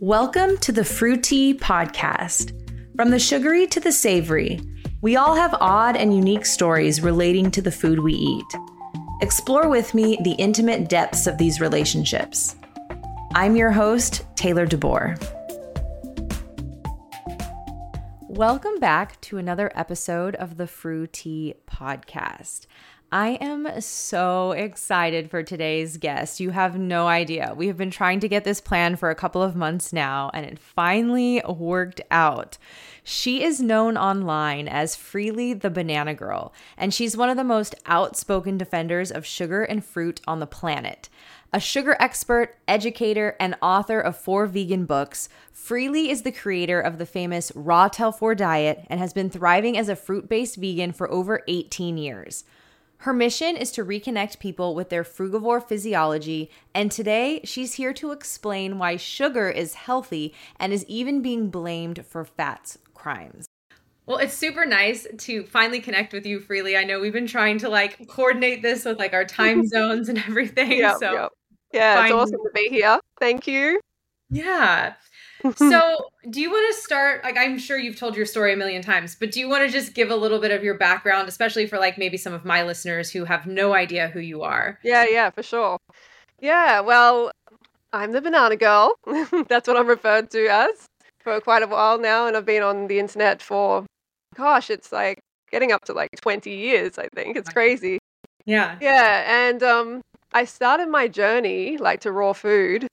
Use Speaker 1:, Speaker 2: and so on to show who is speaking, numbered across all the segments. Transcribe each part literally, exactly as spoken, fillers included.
Speaker 1: Welcome to the Fruity Podcast. From the sugary to the savory, we all have odd and unique stories relating to the food we eat. Explore with me the intimate depths of these relationships. I'm your host, Taylor DeBoer. Welcome back to another episode of the Fruity Podcast. I am so excited for today's guest. You have no idea. We have been trying to get this plan for a couple of months now, and it finally worked out. She is known online as Freely the Banana Girl, and she's one of the most outspoken defenders of sugar and fruit on the planet. A sugar expert, educator, and author of four vegan books, Freely is the creator of the famous Raw Telfor diet and has been thriving as a fruit-based vegan for over eighteen years. Her mission is to reconnect people with their frugivore physiology, and today she's here to explain why sugar is healthy and is even being blamed for fat crimes. Well, it's super nice to finally connect with you, Freely. I know we've been trying to like coordinate this with like our time zones and everything.
Speaker 2: Yeah,
Speaker 1: so
Speaker 2: yeah, yeah. It's
Speaker 1: finally.
Speaker 2: awesome to be here. Thank you.
Speaker 1: Yeah. So do you want to start, like, I'm sure you've told your story a million times, but do you want to just give a little bit of your background, especially for like maybe some of my listeners who have no idea who you are?
Speaker 2: Yeah, yeah, for sure. Yeah, well, I'm the banana girl. That's what I'm referred to as for quite a while now. And I've been on the internet for, gosh, it's like getting up to like twenty years, I think. It's crazy.
Speaker 1: Yeah.
Speaker 2: Yeah, and um, I started my journey like to raw food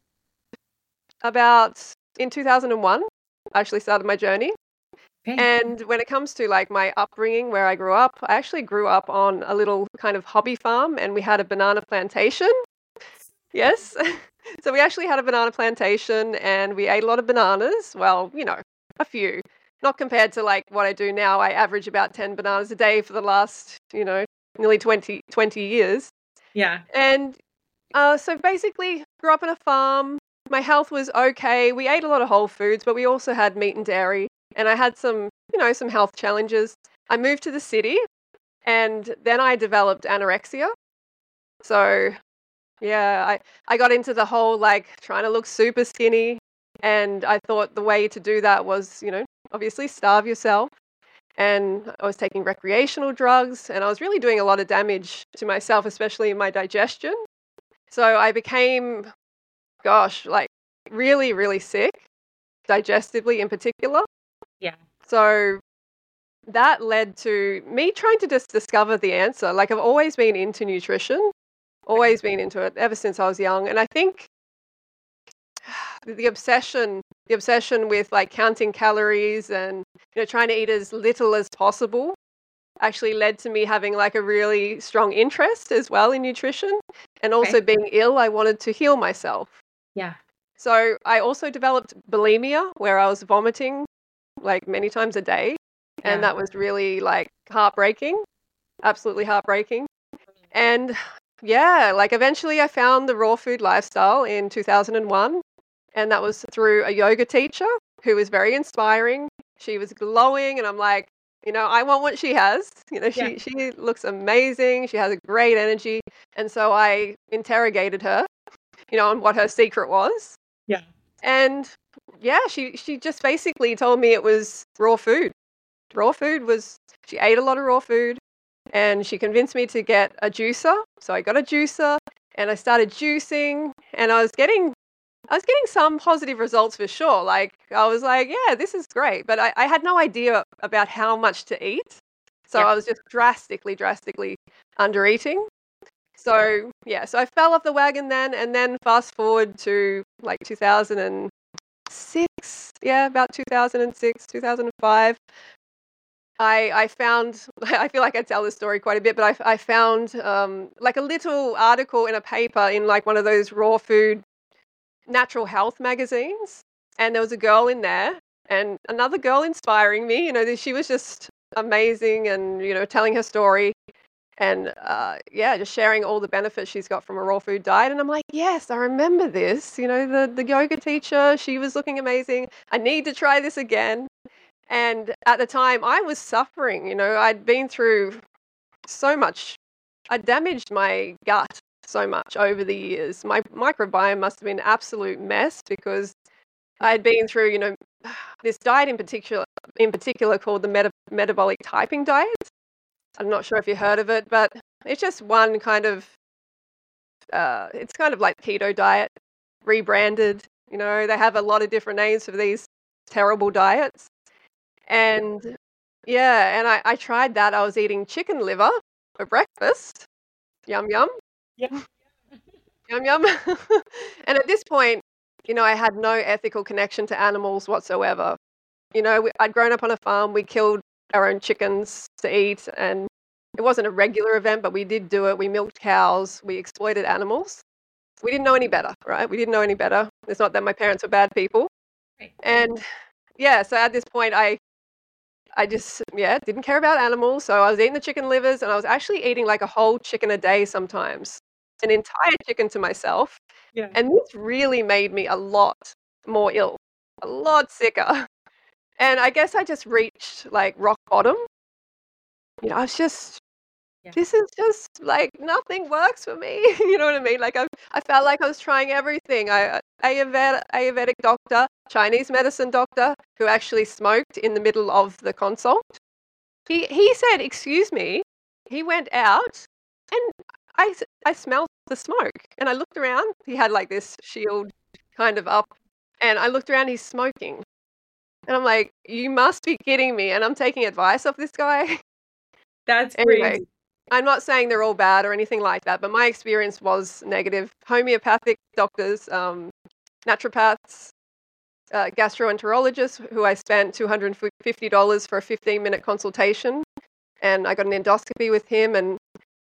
Speaker 2: about in two thousand one. I actually started my journey.
Speaker 1: Okay.
Speaker 2: And when it comes to like my upbringing, where I grew up, I actually grew up on a little kind of hobby farm, and we had a banana plantation. Yes. So we actually had a banana plantation, and we ate a lot of bananas. Well, you know, a few. Not compared to like what I do now. I average about ten bananas a day for the last, you know, nearly twenty, twenty years.
Speaker 1: Yeah.
Speaker 2: And uh, so basically grew up on a farm. My health was okay. We ate a lot of whole foods, but we also had meat and dairy. And I had some, you know, some health challenges. I moved to the city, and then I developed anorexia. So, yeah, I, I got into the whole, like, trying to look super skinny. And I thought the way to do that was, you know, obviously starve yourself. And I was taking recreational drugs, and I was really doing a lot of damage to myself, especially in my digestion. So I became, gosh, like, really, really sick, digestively in particular.
Speaker 1: Yeah.
Speaker 2: So that led to me trying to just discover the answer. Like, I've always been into nutrition, always been into it ever since I was young. And I think the obsession, the obsession with like counting calories and, you know, trying to eat as little as possible actually led to me having like a really strong interest as well in nutrition. And also
Speaker 1: Okay.
Speaker 2: being ill, I wanted to heal myself.
Speaker 1: Yeah.
Speaker 2: So I also developed bulimia, where I was vomiting like many times a day. And
Speaker 1: Yeah.
Speaker 2: that was really like heartbreaking, absolutely heartbreaking. And yeah, like eventually I found the raw food lifestyle in two thousand one. And that was through a yoga teacher who was very inspiring. She was glowing, and I'm like, you know, I want what she has. You know, she,
Speaker 1: Yeah.
Speaker 2: she looks amazing. She has a great energy. And so I interrogated her, you know, on what her secret was.
Speaker 1: Yeah.
Speaker 2: And yeah, she, she just basically told me it was raw food. Raw food was, she ate a lot of raw food, and she convinced me to get a juicer. So I got a juicer, and I started juicing, and I was getting, I was getting some positive results for sure. Like, I was like, yeah, this is great. But I, I had no idea about how much to eat. So
Speaker 1: Yeah.
Speaker 2: I was just drastically, drastically under eating. So yeah, so I fell off the wagon then, and then fast forward to like two thousand six, yeah, about two thousand six, two thousand five. I I found, I feel like I tell this story quite a bit, but I I found um like a little article in a paper in like one of those raw food natural health magazines, and there was a girl in there, and another girl inspiring me. You know, she was just amazing, and you know, telling her story. And uh, yeah, just sharing all the benefits she's got from a raw food diet. And I'm like, yes, I remember this. You know, the, the yoga teacher, she was looking amazing. I need to try this again. And at the time, I was suffering. You know, I'd been through so much. I damaged my gut so much over the years. My microbiome must have been an absolute mess because I'd been through, you know, this diet in particular, in particular called the meta- metabolic typing diet. I'm not sure if you heard of it, but it's just one kind of, uh, it's kind of like keto diet, rebranded. You know, they have a lot of different names for these terrible diets. And yeah, and I, I tried that. I was eating chicken liver for breakfast. Yum, yum.
Speaker 1: Yeah.
Speaker 2: Yum, yum. And at this point, you know, I had no ethical connection to animals whatsoever. You know, we, I'd grown up on a farm. We killed our own chickens to eat, and it wasn't a regular event, but we did do it. We milked cows. We exploited animals. We didn't know any better, right? We didn't know any better. It's not that my parents were bad people.
Speaker 1: Right.
Speaker 2: And yeah, so at this point, I I just, yeah, didn't care about animals. So I was eating the chicken livers, and I was actually eating like a whole chicken a day sometimes, an entire chicken to myself.
Speaker 1: Yeah.
Speaker 2: And this really made me a lot more ill, a lot sicker. And I guess I just reached like rock bottom. You know, I was just,
Speaker 1: Yeah.
Speaker 2: this is just like nothing works for me. You know what I mean? Like I, I felt like I was trying everything. I, Ayurvedic, Ayurvedic doctor, Chinese medicine doctor, who actually smoked in the middle of the consult. He he said, "Excuse me." He went out, and I s- I smelled the smoke, and I looked around. He had like this shield kind of up, and I looked around. He's smoking, and I'm like, "You must be kidding me!" And I'm taking advice off this guy.
Speaker 1: That's
Speaker 2: Anyway,
Speaker 1: crazy.
Speaker 2: I'm not saying they're all bad or anything like that, but my experience was negative. Homeopathic doctors, um, naturopaths, uh, gastroenterologists, who I spent two hundred fifty dollars for a fifteen minute consultation, and I got an endoscopy with him. And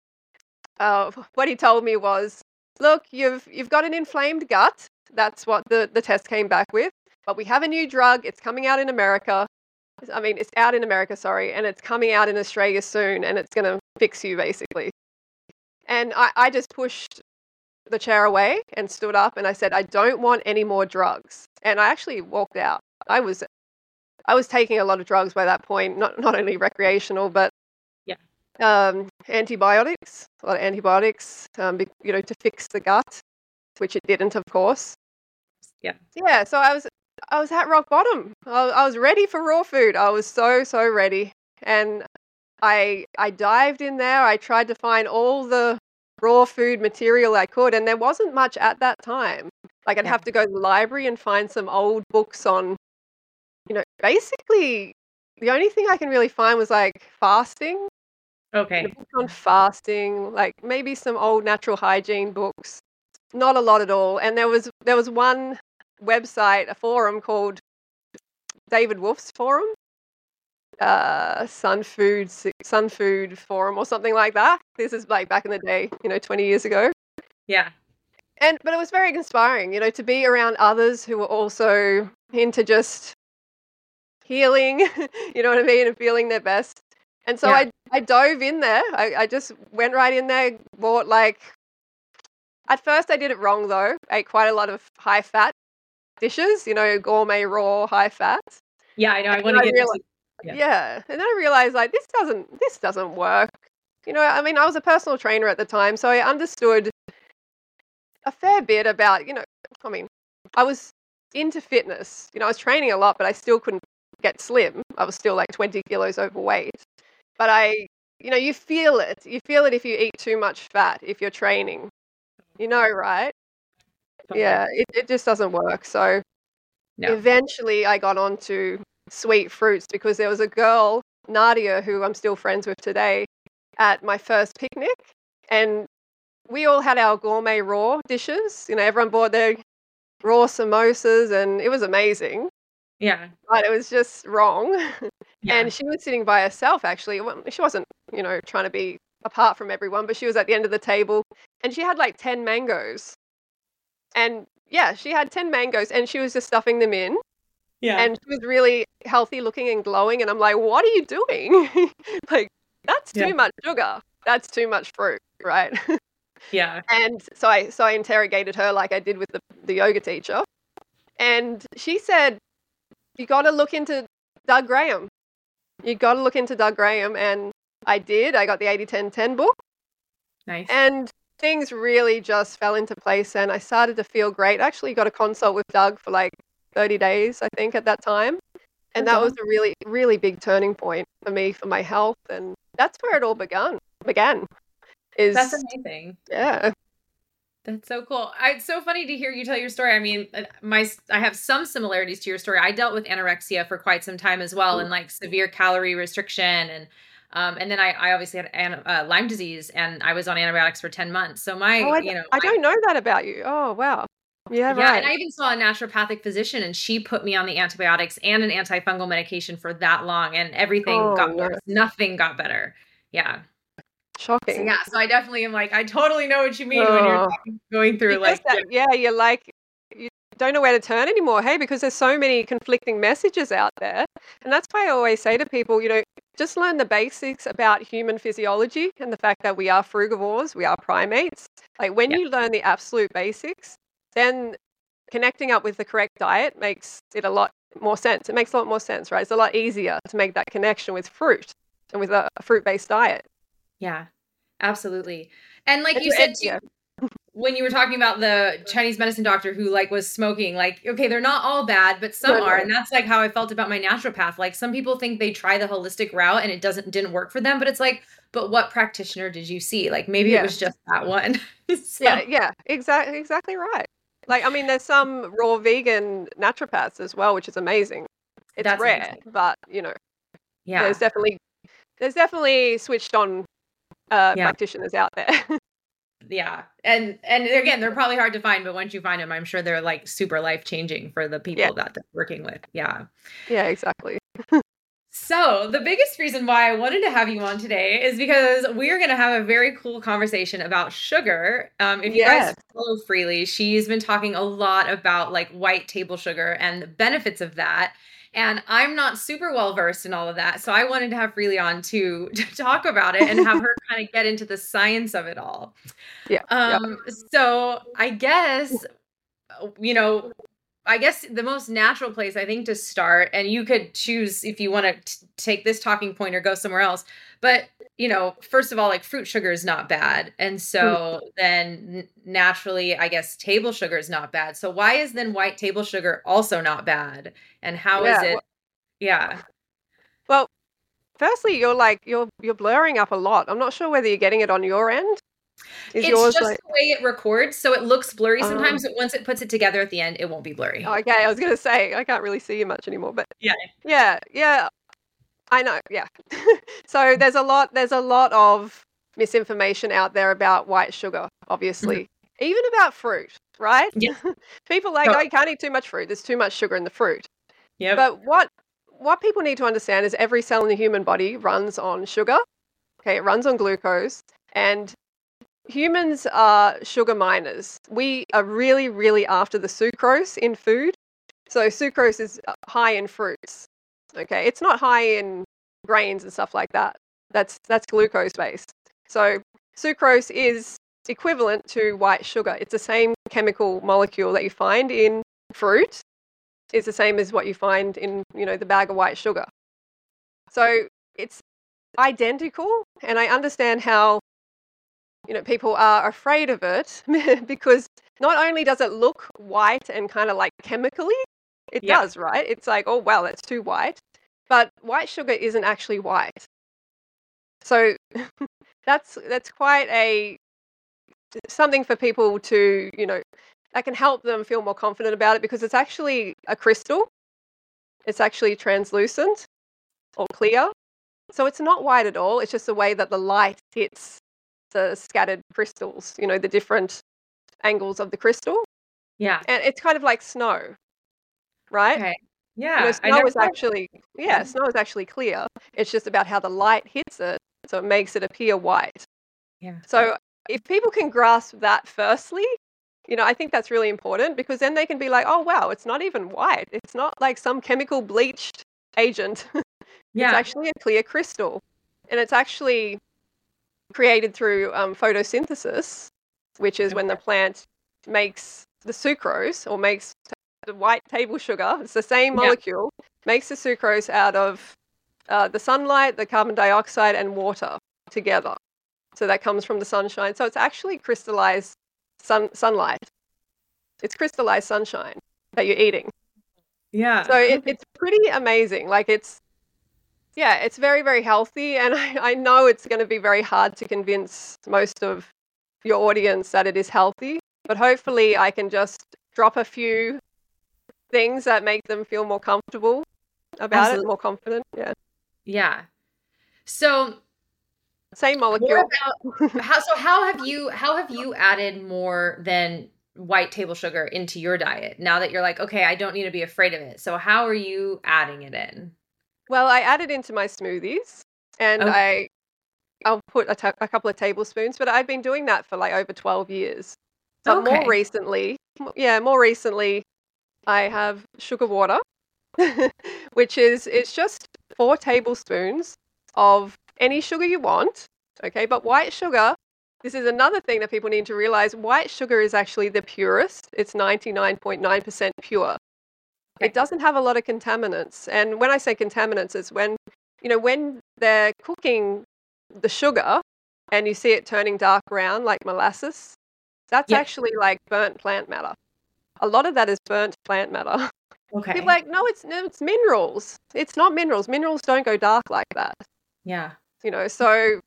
Speaker 2: uh, what he told me was, "Look, you've you've got an inflamed gut. That's what the the test came back with. But we have a new drug. It's coming out in America. I mean, it's out in America, sorry, and it's coming out in Australia soon, and it's going to fix you basically." And I, I just pushed the chair away and stood up, and I said, "I don't want any more drugs." And I actually walked out. I was I was taking a lot of drugs by that point, not not only recreational, but
Speaker 1: Yeah.
Speaker 2: um, antibiotics, a lot of antibiotics, um, be- you know, to fix the gut, which it didn't, of course.
Speaker 1: Yeah.
Speaker 2: Yeah, so I was I was at rock bottom. I, I was ready for raw food. I was so so ready, and I I dived in there. I tried to find all the raw food material I could, and there wasn't much at that time. Like I'd
Speaker 1: Yeah.
Speaker 2: have to go to the library and find some old books on, you know, basically the only thing I can really find was like fasting, you know,
Speaker 1: Okay.
Speaker 2: books on fasting, like maybe some old natural hygiene books. Not a lot at all. And there was there was one website, a forum called David Wolf's forum, uh, Sun Food Sun Food Forum or something like that. This is like back in the day, you know, twenty years ago.
Speaker 1: Yeah.
Speaker 2: And but it was very inspiring, you know, to be around others who were also into just healing, you know what I mean, and feeling their best. And so
Speaker 1: Yeah.
Speaker 2: I I dove in there. I, I just went right in there, bought like at first I did it wrong though. Ate quite a lot of high fat dishes, you know, gourmet raw high fat.
Speaker 1: Yeah, I know. I
Speaker 2: And
Speaker 1: want to
Speaker 2: I
Speaker 1: get
Speaker 2: realized
Speaker 1: into. Yeah.
Speaker 2: yeah, and then I realized like this doesn't this doesn't work. You know, I mean, I was a personal trainer at the time, so I understood a fair bit about, you know, I mean, I was into fitness. You know, I was training a lot, but I still couldn't get slim. I was still like twenty kilos overweight. But I, you know, you feel it. You feel it if you eat too much fat, if you're training. You know, right?
Speaker 1: Totally.
Speaker 2: Yeah, it, it just doesn't work. So
Speaker 1: No.
Speaker 2: eventually I got onto sweet fruits because there was a girl, Nadia, who I'm still friends with today, at my first picnic. And we all had our gourmet raw dishes. You know, everyone bought their raw samosas, and it was amazing.
Speaker 1: Yeah.
Speaker 2: But it was just wrong.
Speaker 1: Yeah.
Speaker 2: And she was sitting by herself, actually. Well, she wasn't, you know, trying to be apart from everyone, but she was at the end of the table, and she had like ten mangoes. And yeah, she had ten mangoes, and she was just stuffing them in.
Speaker 1: Yeah.
Speaker 2: And she was really healthy looking and glowing. And I'm like, what are you doing? Like, that's
Speaker 1: Yeah.
Speaker 2: too much sugar. That's too much fruit, right?
Speaker 1: Yeah.
Speaker 2: And so I so I interrogated her like I did with the, the yoga teacher. And she said, you got to look into Doug Graham. You got to look into Doug Graham. And I did. I got the eighty ten ten book.
Speaker 1: Nice.
Speaker 2: And things really just fell into place. And I started to feel great. I actually got a consult with Doug for like thirty days, I think, at that time. And
Speaker 1: Oh,
Speaker 2: that was
Speaker 1: God.
Speaker 2: a really, really big turning point for me, for my health. And that's where it all began. Began
Speaker 1: That's
Speaker 2: is,
Speaker 1: amazing.
Speaker 2: yeah.
Speaker 1: That's so cool. I, it's so funny to hear you tell your story. I mean, uh, my I have some similarities to your story. I dealt with anorexia for quite some time as well,
Speaker 2: Mm.
Speaker 1: and like severe calorie restriction, and um, and then I, I obviously had an, uh, Lyme disease, and I was on antibiotics for ten months. So my,
Speaker 2: Oh, I,
Speaker 1: you know,
Speaker 2: I
Speaker 1: my
Speaker 2: don't know that about you. Oh, wow. Yeah,
Speaker 1: yeah, and
Speaker 2: right.
Speaker 1: I even saw a naturopathic physician, and she put me on the antibiotics and an antifungal medication for that long, and everything
Speaker 2: Oh,
Speaker 1: got
Speaker 2: no.
Speaker 1: worse. Nothing got better. Yeah. So
Speaker 2: Shocking.
Speaker 1: yeah, so I definitely am like, I totally know what you mean when you're
Speaker 2: Oh,
Speaker 1: talking, going through
Speaker 2: you just,
Speaker 1: like,
Speaker 2: uh,
Speaker 1: yeah,
Speaker 2: yeah, you're like, you don't know where to turn anymore, hey, because there's so many conflicting messages out there. And that's why I always say to people, you know, just learn the basics about human physiology and the fact that we are frugivores, we are primates. Like when
Speaker 1: yeah,
Speaker 2: you learn the absolute basics, then connecting up with the correct diet makes it a lot more sense. It makes a lot more sense, right? It's a lot easier to make that connection with fruit and with a, a fruit-based diet.
Speaker 1: yeah, absolutely. And like
Speaker 2: And,
Speaker 1: you
Speaker 2: and
Speaker 1: said too,
Speaker 2: yeah,
Speaker 1: when you were talking about the Chinese medicine doctor who like was smoking, like, okay, they're not all bad, but some
Speaker 2: no,
Speaker 1: are.
Speaker 2: no,
Speaker 1: And that's like how I felt about my naturopath. Like some people think they try the holistic route and it doesn't didn't work for them, but it's like, but what practitioner did you see? Like maybe it
Speaker 2: yeah.
Speaker 1: was just that one.
Speaker 2: Yeah,
Speaker 1: So
Speaker 2: yeah, exactly, exactly right. Like, I mean, there's some raw vegan naturopaths as well, which is amazing. It's
Speaker 1: that's
Speaker 2: rare,
Speaker 1: amazing.
Speaker 2: but you know, there's
Speaker 1: Yeah.
Speaker 2: definitely there's definitely switched on uh,
Speaker 1: Yeah.
Speaker 2: practitioners out there.
Speaker 1: Yeah. And and again, they're probably hard to find, but once you find them, I'm sure they're like super life changing for the
Speaker 2: Yeah,
Speaker 1: people that they're working with. Yeah.
Speaker 2: yeah, exactly.
Speaker 1: So, the biggest reason why I wanted to have you on today is because we're going to have a very cool conversation about sugar. Um, if you
Speaker 2: Yeah.
Speaker 1: guys follow Freely, she's been talking a lot about like white table sugar and the benefits of that. And I'm not super well versed in all of that. So, I wanted to have Freely on to, to talk about it and have her kind of get into the science of it all.
Speaker 2: Yeah, yeah.
Speaker 1: Um, so, I guess, you know, I guess the most natural place I think to start, and you could choose if you want to take this talking point or go somewhere else. But, you know, first of all, like fruit sugar is not bad. And
Speaker 2: Mm.
Speaker 1: so then n- naturally, I guess table sugar is not bad. So why is then white table sugar also not bad? And how is
Speaker 2: Yeah.
Speaker 1: it?
Speaker 2: Well,
Speaker 1: Yeah.
Speaker 2: well, firstly, you're like you're you're blurring up a lot. I'm not sure whether you're getting it on your end. Is
Speaker 1: It's
Speaker 2: yours
Speaker 1: just
Speaker 2: like?
Speaker 1: the way it records. So it looks blurry
Speaker 2: Oh,
Speaker 1: sometimes, but once it puts it together at the end, it won't be blurry.
Speaker 2: okay. I was gonna say I can't really see you much anymore, but
Speaker 1: Yeah.
Speaker 2: yeah, yeah. I know, yeah. So there's a lot there's a lot of misinformation out there about white sugar,
Speaker 1: Mhm.
Speaker 2: obviously. Even about fruit, right?
Speaker 1: Yeah.
Speaker 2: People like, oh,
Speaker 1: Totally.
Speaker 2: you can't eat too much fruit. There's too much sugar in the fruit.
Speaker 1: Yep.
Speaker 2: But what what people need to understand is every cell in the human body runs on sugar. Okay, it runs on glucose. And humans are sugar miners. We are really, really after the sucrose in food. So sucrose is uh, high in fruits. Okay, it's not high in grains and stuff like that. That's that's glucose based. So sucrose is equivalent to white sugar. It's the same chemical molecule that you find in fruit. It's the same as what you find in, you know, the bag of white sugar. So it's identical, and I understand how, you know, people are afraid of it because not only does it look white and kind of like chemically, it
Speaker 1: Yeah.
Speaker 2: does, right? It's like, oh, wow, that's too white. But white sugar isn't actually white. So that's that's quite a something for people to, you know, that can help them feel more confident about it because it's actually a crystal. It's actually translucent or clear. So it's not white at all. It's just the way that the light hits the scattered crystals, you know, the different angles of the crystal.
Speaker 1: Yeah.
Speaker 2: And it's kind of like snow, right?
Speaker 1: Okay.
Speaker 2: You know,
Speaker 1: Yeah. I
Speaker 2: snow
Speaker 1: never
Speaker 2: is
Speaker 1: thought.
Speaker 2: actually,
Speaker 1: Yeah.
Speaker 2: yeah, snow is actually clear. It's just about how the light hits it, so it makes it appear white.
Speaker 1: Yeah.
Speaker 2: So if people can grasp that firstly, you know, I think that's really important because then they can be like, oh, wow, it's not even white. It's not like some chemical bleached agent. It's
Speaker 1: Yeah.
Speaker 2: actually a clear crystal. And it's actually created through um, photosynthesis, which is when the
Speaker 1: Okay.
Speaker 2: plant makes the sucrose or makes t- the white table sugar. It's the same
Speaker 1: Yeah.
Speaker 2: molecule, makes the sucrose out of uh, the sunlight, the carbon dioxide, and water together. So that comes from the sunshine. So it's actually crystallized sun- sunlight. It's crystallized sunshine that you're eating.
Speaker 1: Yeah.
Speaker 2: So it,
Speaker 1: Okay.
Speaker 2: it's pretty amazing. Like it's yeah, it's very, very healthy, and I, I know it's going to be very hard to convince most of your audience that it is healthy, but hopefully I can just drop a few things that make them feel more comfortable about it,
Speaker 1: Absolutely.
Speaker 2: more confident. Yeah.
Speaker 1: Yeah. So
Speaker 2: Same
Speaker 1: more
Speaker 2: molecule.
Speaker 1: about how so how have you how have you added more than white table sugar into your diet now that you're like, okay, I don't need to be afraid of it. So how are you adding it in?
Speaker 2: Well, I add it into my smoothies, and
Speaker 1: Okay.
Speaker 2: I I'll put a ta- a couple of tablespoons, but I've been doing that for like over twelve years. But more
Speaker 1: Okay.
Speaker 2: recently, m- yeah, more recently, I have sugar water, which is it's just four tablespoons of any sugar you want. Okay, but white sugar, this is another thing that people need to realize. White sugar is actually the purest. It's ninety-nine point nine percent pure. It
Speaker 1: Okay.
Speaker 2: doesn't have a lot of contaminants. And when I say contaminants, it's when, you know, when they're cooking the sugar and you see it turning dark brown like molasses, that's
Speaker 1: Yep.
Speaker 2: actually like burnt plant matter. A lot of that is burnt plant matter. People are
Speaker 1: Okay.
Speaker 2: like, no, it's no, it's minerals. It's not minerals. Minerals don't go dark like that.
Speaker 1: Yeah.
Speaker 2: You know, so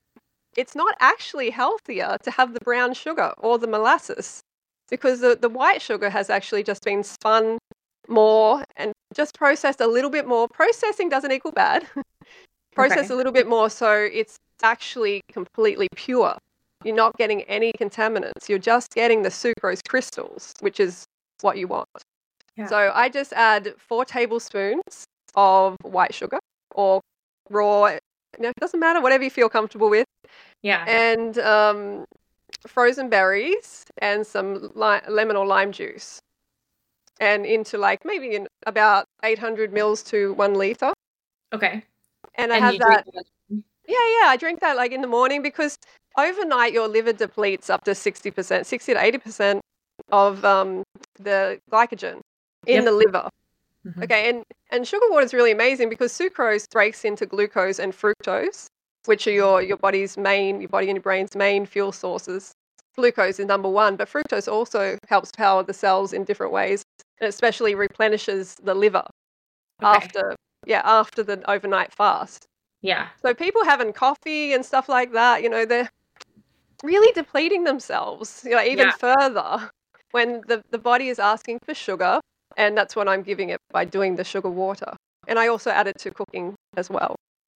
Speaker 2: it's not actually healthier to have the brown sugar or the molasses because the, the white sugar has actually just been spun more and just processed a little bit more. Processing doesn't equal bad. Process
Speaker 1: Okay.
Speaker 2: a little bit more so it's actually completely pure. You're not getting any contaminants. You're just getting the sucrose crystals, which is what you want.
Speaker 1: Yeah.
Speaker 2: So I just add four tablespoons of white sugar or raw, you know, it doesn't matter, whatever you feel comfortable with,
Speaker 1: Yeah.
Speaker 2: and um, frozen berries and some li- lemon or lime juice. And into like maybe in about eight hundred mils to one liter.
Speaker 1: Okay.
Speaker 2: And I
Speaker 1: And
Speaker 2: have
Speaker 1: you drink
Speaker 2: that. Yeah, yeah, I drink that like in the morning because overnight your liver depletes up to sixty percent, sixty to eighty percent of um, the glycogen in the
Speaker 1: Yep.
Speaker 2: liver.
Speaker 1: Hmm.
Speaker 2: Okay, and, and sugar water is really amazing because sucrose breaks into glucose and fructose, which are your, your body's main, your body and your brain's main fuel sources. Glucose is number one, but fructose also helps power the cells in different ways, and especially replenishes the liver
Speaker 1: Okay.
Speaker 2: after, yeah, after the overnight fast.
Speaker 1: Yeah.
Speaker 2: So people having coffee and stuff like that, you know, they're really depleting themselves, you know, even
Speaker 1: Yeah.
Speaker 2: further when the, the body is asking for sugar, and that's what I'm giving it by doing the sugar water. And I also add it to cooking as well.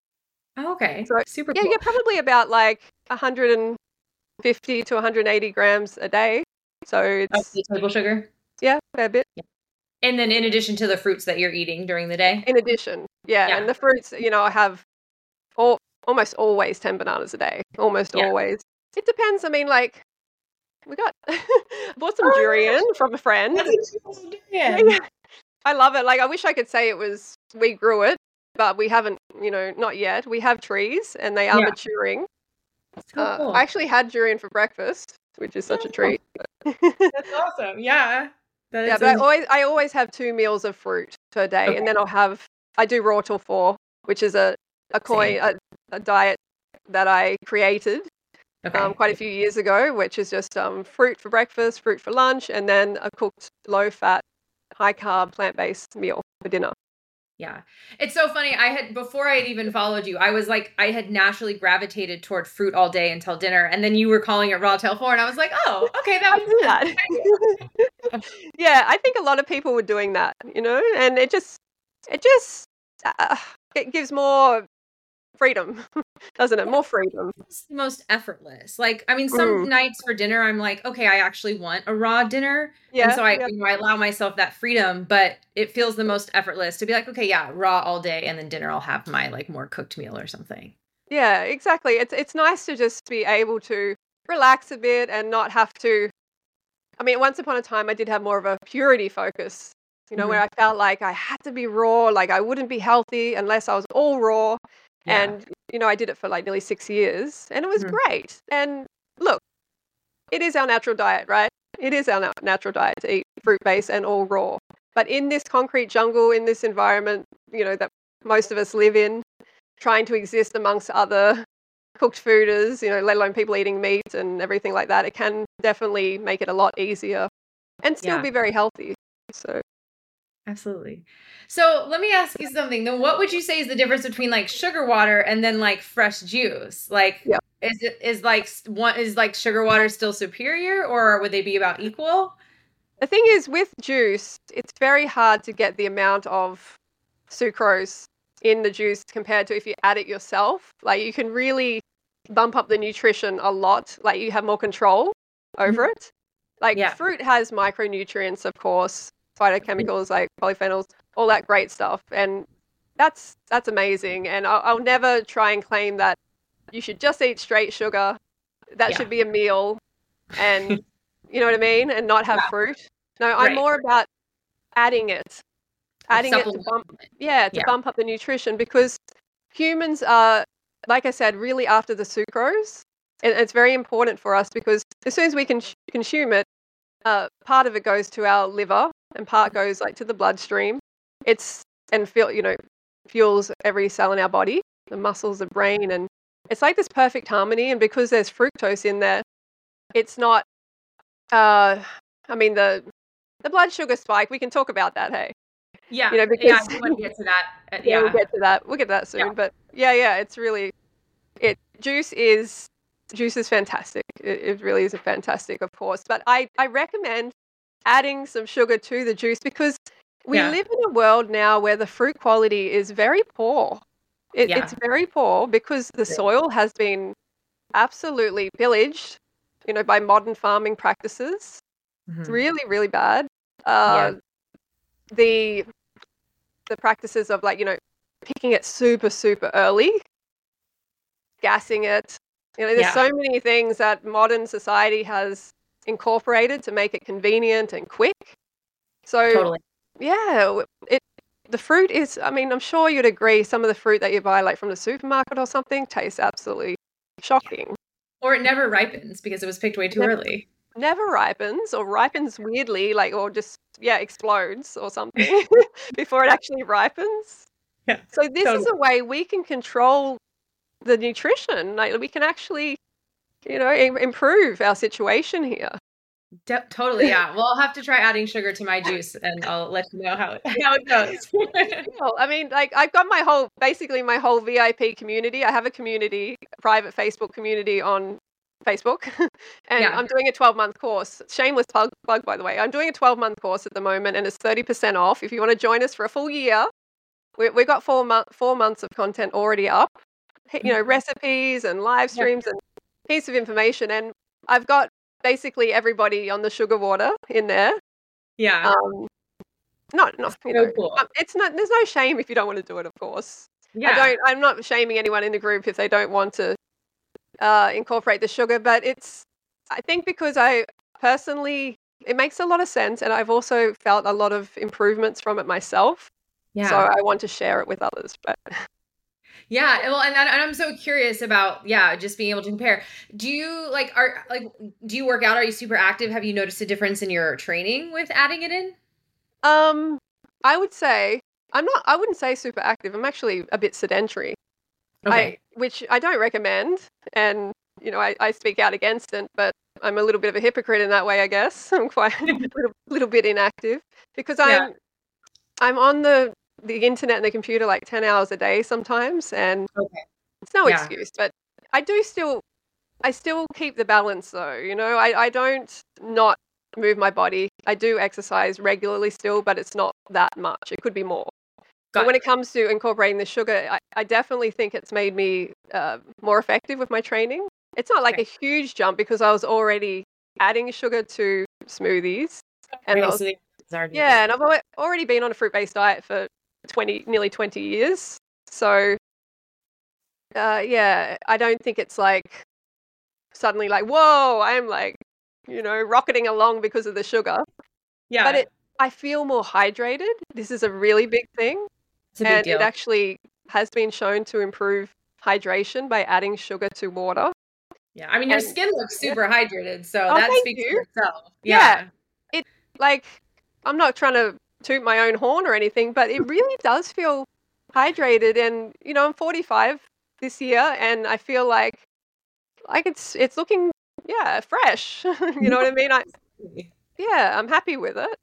Speaker 1: Okay.
Speaker 2: So
Speaker 1: Super
Speaker 2: yeah, yeah,
Speaker 1: cool.
Speaker 2: probably about like one hundred fifty to one hundred eighty grams a day. So
Speaker 1: Of
Speaker 2: it's
Speaker 1: the table sugar.
Speaker 2: yeah, fair bit.
Speaker 1: Yeah. And then in addition to the fruits that you're eating during the day.
Speaker 2: In addition, yeah, and
Speaker 1: Yeah.
Speaker 2: the fruits, you know, I have all, almost always ten bananas a day. Almost
Speaker 1: Yeah.
Speaker 2: always. It depends. I mean, like we got bought some
Speaker 1: Oh my
Speaker 2: durian
Speaker 1: gosh.
Speaker 2: from a friend.
Speaker 1: That's a cute
Speaker 2: Yeah,
Speaker 1: durian.
Speaker 2: yeah. I love it. Like I wish I could say it was we grew it, but we haven't, you know, not yet. We have trees and they are
Speaker 1: Yeah.
Speaker 2: maturing.
Speaker 1: So
Speaker 2: Uh, I
Speaker 1: cool.
Speaker 2: actually had durian for breakfast, which is such a
Speaker 1: Oh,
Speaker 2: treat.
Speaker 1: that's awesome. Yeah. That
Speaker 2: Yeah,
Speaker 1: is
Speaker 2: but I
Speaker 1: a
Speaker 2: always I always have two meals of fruit per day, and
Speaker 1: okay.
Speaker 2: then I'll have I do raw till four, which is a a coin
Speaker 1: Same.
Speaker 2: a, a diet that I created um,
Speaker 1: Okay.
Speaker 2: quite a few years ago, which is just um, fruit for breakfast, fruit for lunch, and then a cooked low fat, high carb plant based meal for dinner.
Speaker 1: Yeah. It's so funny. I had, before I had even followed you, I was like, I had naturally gravitated toward fruit all day until dinner. And then you were calling it raw till four. And I was like, oh, okay, that
Speaker 2: I
Speaker 1: makes
Speaker 2: do
Speaker 1: sense.
Speaker 2: that. Yeah, I think a lot of people were doing that, you know, and it just it just uh, it gives more freedom, doesn't it? More freedom.
Speaker 1: It's the most effortless. Like, I mean, some
Speaker 2: Mm.
Speaker 1: nights for dinner, I'm like, okay, I actually want a raw dinner. And
Speaker 2: Yeah,
Speaker 1: so I,
Speaker 2: yeah.
Speaker 1: you know, I allow myself that freedom, but it feels the most effortless to be like, okay, yeah, raw all day. And then dinner, I'll have my like more cooked meal or something.
Speaker 2: Yeah, exactly. It's it's nice to just be able to relax a bit and not have to. I mean, once upon a time, I did have more of a purity focus, you know, where
Speaker 1: Hmm.
Speaker 2: I felt like I had to be raw, like I wouldn't be healthy unless I was all raw.
Speaker 1: Yeah.
Speaker 2: And, you know, I did it for like nearly six years and it was
Speaker 1: Mhm.
Speaker 2: great. And look, it is our natural diet, right? It is our na- natural diet to eat fruit based and all raw. But in this concrete jungle, in this environment, you know, that most of us live in, trying to exist amongst other cooked fooders, you know, let alone people eating meat and everything like that, it can definitely make it a lot easier and still
Speaker 1: Yeah.
Speaker 2: be very healthy. So
Speaker 1: Absolutely. So let me ask you something. Then what would you say is the difference between like sugar water and then like fresh juice? Like
Speaker 2: Yeah.
Speaker 1: is it is like s- one is like sugar water still superior or would they be about equal?
Speaker 2: The thing is, with juice, it's very hard to get the amount of sucrose in the juice compared to if you add it yourself. Like you can really bump up the nutrition a lot. Like you have more control over
Speaker 1: Mhm.
Speaker 2: it. Like
Speaker 1: Yeah.
Speaker 2: fruit has micronutrients, of course, phytochemicals like polyphenols, all that great stuff, and that's that's amazing. And I'll, I'll never try and claim that you should just eat straight sugar. That
Speaker 1: Yeah.
Speaker 2: should be a meal, and you know what I mean, and not have
Speaker 1: Yeah.
Speaker 2: fruit. No, I'm
Speaker 1: Right.
Speaker 2: more about adding it,
Speaker 1: Like
Speaker 2: adding it to
Speaker 1: supplement.
Speaker 2: bump, yeah, to
Speaker 1: Yeah.
Speaker 2: bump up the nutrition because humans are, like I said, really after the sucrose. And it's very important for us because as soon as we can consume it, uh, part of it goes to our liver and part goes like to the bloodstream. It's and feel you know fuels every cell in our body, the muscles, the brain, and it's like this perfect harmony. And because there's fructose in there, it's not. Uh, I mean the the blood sugar spike. We can talk about that. Hey,
Speaker 1: Yeah.
Speaker 2: you know
Speaker 1: Yeah.
Speaker 2: because
Speaker 1: I want to get to that. Uh,
Speaker 2: yeah, we'll
Speaker 1: yeah.
Speaker 2: get to that. We'll get to that
Speaker 1: Yeah.
Speaker 2: soon. But yeah, yeah, it's really it. Juice is juice is fantastic. It, it really is a fantastic, of course. But I I recommend adding some sugar to the juice because we
Speaker 1: Yeah.
Speaker 2: live in a world now where the fruit quality is very poor. It, it's
Speaker 1: Yeah.
Speaker 2: very poor because the soil has been absolutely pillaged, you know, by modern farming practices. It's
Speaker 1: Mhm.
Speaker 2: really, really bad.
Speaker 1: Yeah.
Speaker 2: Uh, the the practices of like, you know, picking it super, super early, gassing it. You know, there's
Speaker 1: Yeah.
Speaker 2: so many things that modern society has incorporated to make it convenient and quick. So
Speaker 1: Totally.
Speaker 2: yeah, w- it the fruit is, I mean, I'm sure you'd agree some of the fruit that you buy like from the supermarket or something tastes absolutely shocking.
Speaker 1: Or it never ripens because it was picked way too
Speaker 2: Never,
Speaker 1: early.
Speaker 2: never ripens or ripens weirdly, like or just yeah, explodes or something before it actually ripens.
Speaker 1: Yeah.
Speaker 2: So this is
Speaker 1: Totally.
Speaker 2: a way we can control the nutrition. Like we can actually, you know, im- improve our situation here.
Speaker 1: De- totally, yeah. Well, I'll have to try adding sugar to my juice, and I'll let you know how it, how it goes.
Speaker 2: Well, I mean, like I've got my whole, basically my whole V I P community. I have a community, a private Facebook community on Facebook, and
Speaker 1: Yeah.
Speaker 2: I'm doing a twelve month course. Shameless plug, plug, by the way. I'm doing a twelve month course at the moment, and it's thirty percent off. If you want to join us for a full year, we, we've got four month, four months of content already up. H- You know, recipes and live
Speaker 1: Yeah.
Speaker 2: streams and piece of information, and I've got basically everybody on the sugar water in there.
Speaker 1: Yeah.
Speaker 2: Um, not not, you
Speaker 1: So
Speaker 2: know,
Speaker 1: cool.
Speaker 2: um, it's not there's no shame if you don't wanna do it, of course. I
Speaker 1: Yeah.
Speaker 2: don't I'm not shaming anyone in the group if they don't want to, uh, incorporate the sugar, but it's I think because I personally it makes a lot of sense, and I've also felt a lot of improvements from it myself, so
Speaker 1: Yeah.
Speaker 2: I want to share it with others, but
Speaker 1: Yeah. Well, and, and I'm so curious about, yeah, just being able to compare. Do you like, are like, do you work out? Are you super active? Have you noticed a difference in your training with adding it in?
Speaker 2: um, I would say I'm not I wouldn't say super active, I'm actually a bit sedentary. I
Speaker 1: Okay.
Speaker 2: which I don't recommend, and, you know, I I speak out against it, but I'm a little bit of a hypocrite in that way, I guess. I'm quite a little little bit inactive because
Speaker 1: Yeah.
Speaker 2: I'm I'm on the the internet and the computer, like, ten hours a day sometimes, and
Speaker 1: Okay.
Speaker 2: it's no
Speaker 1: Yeah.
Speaker 2: excuse, but I do still I still keep the balance though, you know? I I don't not move my body. I do exercise regularly still, but it's not that much. It could be more. But
Speaker 1: Got
Speaker 2: when
Speaker 1: it.
Speaker 2: it comes to incorporating the sugar, I, I definitely think it's made me uh, more effective with my training. It's not like
Speaker 1: Okay.
Speaker 2: a huge jump because I was already adding sugar to smoothies, and I
Speaker 1: Okay.
Speaker 2: was
Speaker 1: So the it's already
Speaker 2: yeah,
Speaker 1: there.
Speaker 2: and I've al- already been on a fruit-based diet for twenty, nearly twenty years. So uh, yeah, I don't think it's like suddenly like whoa, I'm like you know rocketing along because of the sugar. But
Speaker 1: Yeah.
Speaker 2: it, I feel more hydrated. This is a really big thing.
Speaker 1: It's a big
Speaker 2: And it
Speaker 1: deal.
Speaker 2: actually has been shown to improve hydration by adding sugar to water.
Speaker 1: Yeah. I mean, your
Speaker 2: And
Speaker 1: skin looks
Speaker 2: yeah.
Speaker 1: super hydrated, so
Speaker 2: Oh,
Speaker 1: that
Speaker 2: thank
Speaker 1: speaks for
Speaker 2: you.
Speaker 1: itself.
Speaker 2: Yeah.
Speaker 1: Yeah.
Speaker 2: It like I'm not trying to toot my own horn or anything, but it really does feel hydrated. And you know, I'm forty-five this year, and I feel like like it's it's looking yeah fresh. You know what I mean? I
Speaker 1: Absolutely.
Speaker 2: yeah, I'm happy with it.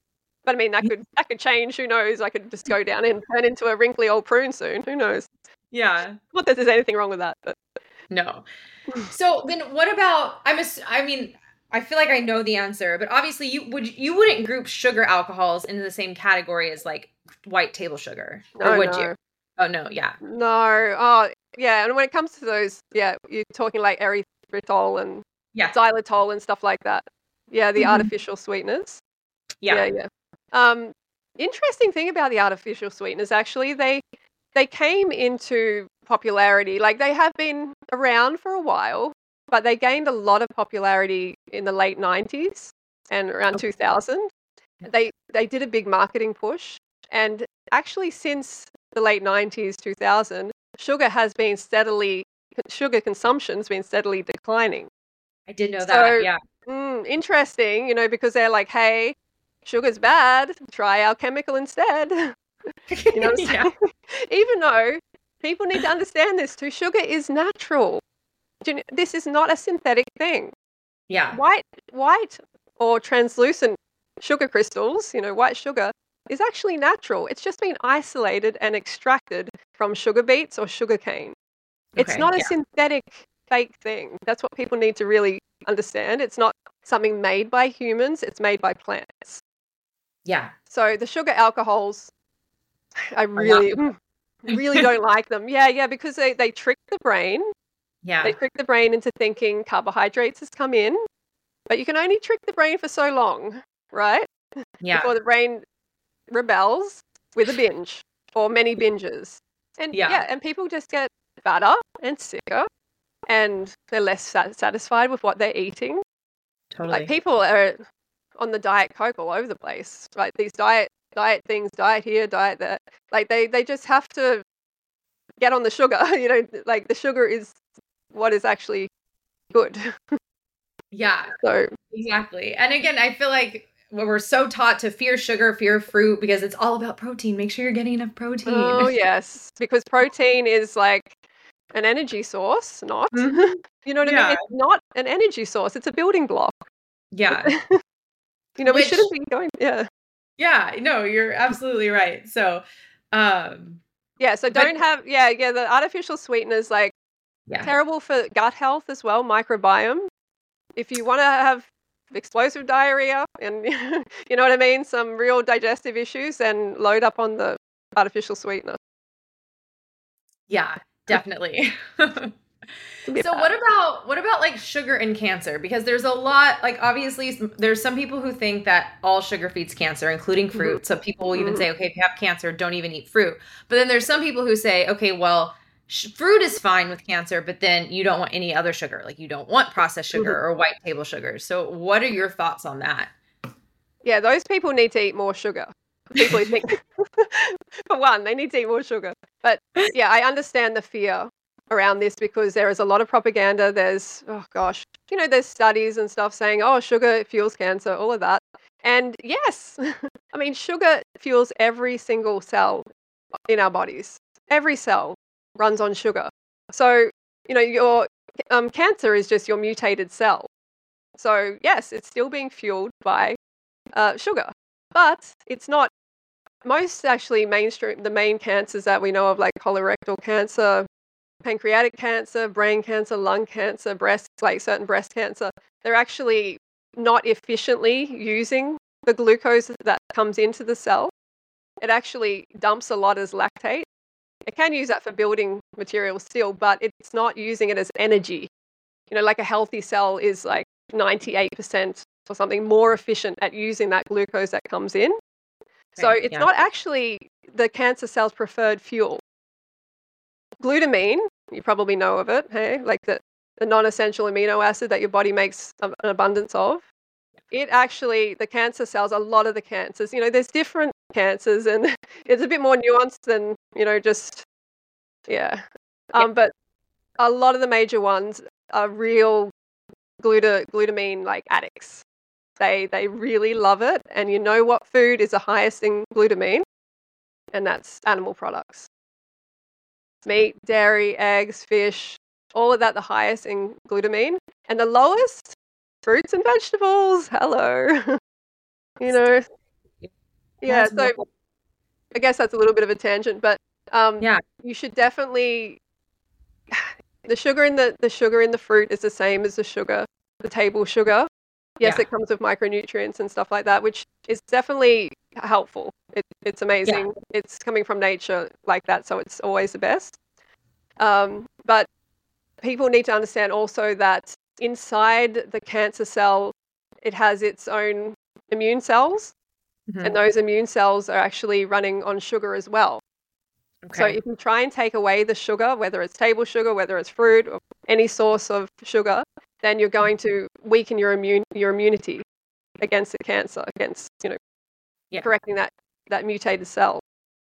Speaker 2: But I mean, that could that could change. Who knows? I could just go down and turn into a wrinkly old prune soon. Who knows?
Speaker 1: Yeah.
Speaker 2: Not that there's anything wrong with that, but
Speaker 1: No. So then what about, I'm ass- I mean, I feel like I know the answer, but obviously you would you wouldn't group sugar alcohols into the same category as like white table sugar.
Speaker 2: no,
Speaker 1: Or would
Speaker 2: no,
Speaker 1: you? Oh no, yeah.
Speaker 2: no. Oh, yeah. And when it comes to those, yeah, you're talking like erythritol and
Speaker 1: Yeah.
Speaker 2: xylitol and stuff like that. Yeah, the
Speaker 1: Mhm.
Speaker 2: artificial sweeteners.
Speaker 1: Yeah.
Speaker 2: Yeah, yeah. Um, interesting thing about the artificial sweeteners, actually, they they came into popularity. Like they have been around for a while, but they gained a lot of popularity in the late nineties and around
Speaker 1: Okay.
Speaker 2: two thousand. They they did a big marketing push, and actually since the late nineties, two thousand, sugar has been steadily sugar consumption's been steadily declining.
Speaker 1: I did know
Speaker 2: So,
Speaker 1: that. Yeah.
Speaker 2: mm, interesting, you know, because they're like, hey, sugar's bad, try our chemical instead. You know what I'm
Speaker 1: Yeah.
Speaker 2: saying? Even though people need to understand this too, sugar is natural. Do you kn- This is not a synthetic thing.
Speaker 1: Yeah.
Speaker 2: White, white or translucent sugar crystals, you know, white sugar, is actually natural. It's just been isolated and extracted from sugar beets or sugar cane. It's
Speaker 1: Okay.
Speaker 2: not a
Speaker 1: Yeah.
Speaker 2: synthetic fake thing. That's what people need to really understand. It's not something made by humans, it's made by plants.
Speaker 1: Yeah.
Speaker 2: So the sugar alcohols, I
Speaker 1: Are not
Speaker 2: really, mm, really don't like them. Yeah, yeah, because they, they trick the brain. They
Speaker 1: Yeah.
Speaker 2: trick the brain into thinking carbohydrates has come in, but you can only trick the brain for so long, right?
Speaker 1: Yeah.
Speaker 2: Before the brain rebels with a binge or many binges. And
Speaker 1: Yeah.
Speaker 2: yeah, and people just get fatter and sicker and they're less sat- satisfied with what they're eating.
Speaker 1: Totally.
Speaker 2: Like people are on the diet coke all over the place. Like these diet diet things, diet here, diet there. Like they they just have to get on the sugar. You know, like the sugar is what is actually good.
Speaker 1: Yeah.
Speaker 2: So
Speaker 1: Exactly. And again, I feel like we're so taught to fear sugar, fear fruit because it's all about protein. Make sure you're getting enough protein.
Speaker 2: oh yes, because protein is like an energy source, not.
Speaker 1: Mhm.
Speaker 2: You know what I mean?
Speaker 1: Yeah.
Speaker 2: It's not an energy source. It's a building block.
Speaker 1: Yeah.
Speaker 2: You know, we
Speaker 1: Which,
Speaker 2: shouldn't be going. Yeah.
Speaker 1: yeah, no, you're absolutely right. So, um,
Speaker 2: Yeah. So
Speaker 1: but
Speaker 2: don't have. Yeah. Yeah. The artificial sweeteners like
Speaker 1: yeah,
Speaker 2: terrible for gut health as well, microbiome. If you want to have explosive diarrhea and you know what I mean, some real digestive issues, then load up on the artificial sweetener.
Speaker 1: yeah, definitely.
Speaker 2: It's a bit
Speaker 1: So
Speaker 2: bad.
Speaker 1: what about what about like sugar and cancer? Because there's a lot, like obviously s- there's some people who think that all sugar feeds cancer, including
Speaker 2: Mhm.
Speaker 1: fruit. So people will even
Speaker 2: Mhm.
Speaker 1: say, okay, if you have cancer, don't even eat fruit. But then there's some people who say, okay, well, sh- fruit is fine with cancer, but then you don't want any other sugar. Like you don't want processed sugar
Speaker 2: Mhm.
Speaker 1: or white table sugar. So what are your thoughts on that?
Speaker 2: Yeah, those people need to eat more sugar. People who think, for one, they need to eat more sugar. But yeah, I understand the fear around this because there is a lot of propaganda. There's, oh gosh, you know, there's studies and stuff saying, oh, sugar fuels cancer, all of that. And yes, I mean, sugar fuels every single cell in our bodies. Every cell runs on sugar. So, you know, your um, cancer is just your mutated cell. So, yes, it's still being fueled by uh, sugar, but it's not most actually mainstream, the main cancers that we know of, like colorectal cancer, pancreatic cancer, brain cancer, lung cancer, breast, like certain breast cancer, they're actually not efficiently using the glucose that comes into the cell. It actually dumps a lot as lactate. It can use that for building materials still, but it's not using it as energy. You know, like a healthy cell is like ninety-eight percent or something more efficient at using that glucose that comes in. So
Speaker 1: Right.
Speaker 2: it's
Speaker 1: Yeah.
Speaker 2: not actually the cancer cell's preferred fuel. Glutamine, you probably know of it, hey, like the, the non-essential amino acid that your body makes a- an abundance of. It actually, the cancer cells, a lot of the cancers, you know, there's different cancers and it's a bit more nuanced than, you know, just, yeah.
Speaker 1: Yeah.
Speaker 2: Um, but a lot of the major ones are real gluta, glutamine like addicts. They they really love it, and you know what food is the highest in glutamine, and that's animal products. Meat, dairy, eggs, fish, all of that the highest in glutamine, and the lowest fruits and vegetables. Hello. You know, Yeah,
Speaker 1: That's
Speaker 2: so
Speaker 1: wild.
Speaker 2: I guess that's a little bit of a tangent, but um,
Speaker 1: Yeah.
Speaker 2: you should definitely the sugar in the the sugar in the fruit is the same as the sugar, the table sugar. Yes,
Speaker 1: Yeah.
Speaker 2: it comes with micronutrients and stuff like that, which is definitely helpful. It, it's
Speaker 1: Yeah.
Speaker 2: amazing. It's coming from nature like that, so it's always the best. Um, but people need to understand also that inside the cancer cell, it has its own immune cells, and
Speaker 1: Mhm.
Speaker 2: those immune cells are actually running on sugar as well. So
Speaker 1: Okay.
Speaker 2: if you try and take away the sugar, whether it's table sugar, whether it's fruit, or any source of sugar, then you're going to weaken your immune your immunity against the cancer, against, you know,
Speaker 1: Yeah.
Speaker 2: correcting that that mutated cell.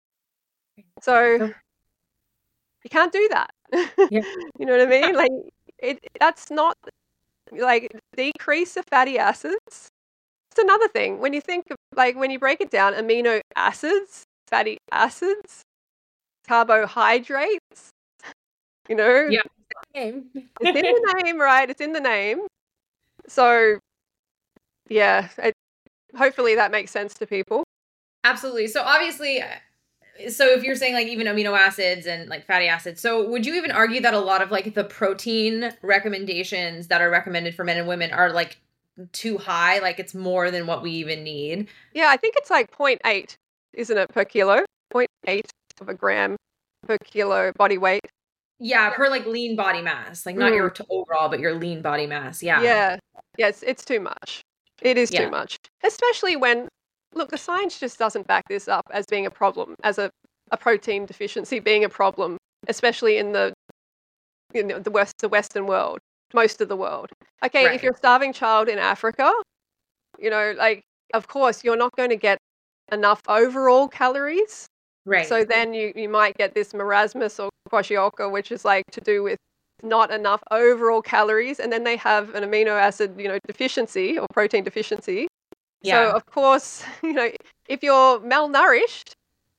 Speaker 2: So
Speaker 1: So,
Speaker 2: you can't do that.
Speaker 1: yeah.
Speaker 2: You know what I mean? Like it that's not like decrease the fatty acids. It's another thing. When you think of, like when you break it down, amino acids, fatty acids, carbohydrates, you know,
Speaker 1: Yeah. Same.
Speaker 2: it's in the name, right? It's in the name. So, yeah, it, hopefully that makes sense to people.
Speaker 1: Absolutely. So obviously, uh, so if you're saying like even amino acids and like fatty acids, so would you even argue that a lot of like the protein recommendations that are recommended for men and women are like too high? Like it's more than what we even need?
Speaker 2: Yeah, I think it's like zero point eight, isn't it, per kilo? zero point eight of a gram per kilo body weight.
Speaker 1: Yeah, per like lean body mass, like not
Speaker 2: Mm,
Speaker 1: your t- overall, but your lean body mass. Yeah.
Speaker 2: yeah. Yeah, it's, it's too much. It is too
Speaker 1: Yeah.
Speaker 2: much. Especially when, look, the science just doesn't back this up as being a problem, as a, a protein deficiency being a problem, especially in the you know the west the Western world, most of the world. Okay, if
Speaker 1: Right.
Speaker 2: you're a starving child in Africa, you know, like of course you're not going to get enough overall calories.
Speaker 1: Right.
Speaker 2: So then you, you might get this marasmus or kwashiorkor, which is like to do with not enough overall calories, and then they have an amino acid, you know, deficiency or protein deficiency. So
Speaker 1: Yeah.
Speaker 2: of course, you know, if you're malnourished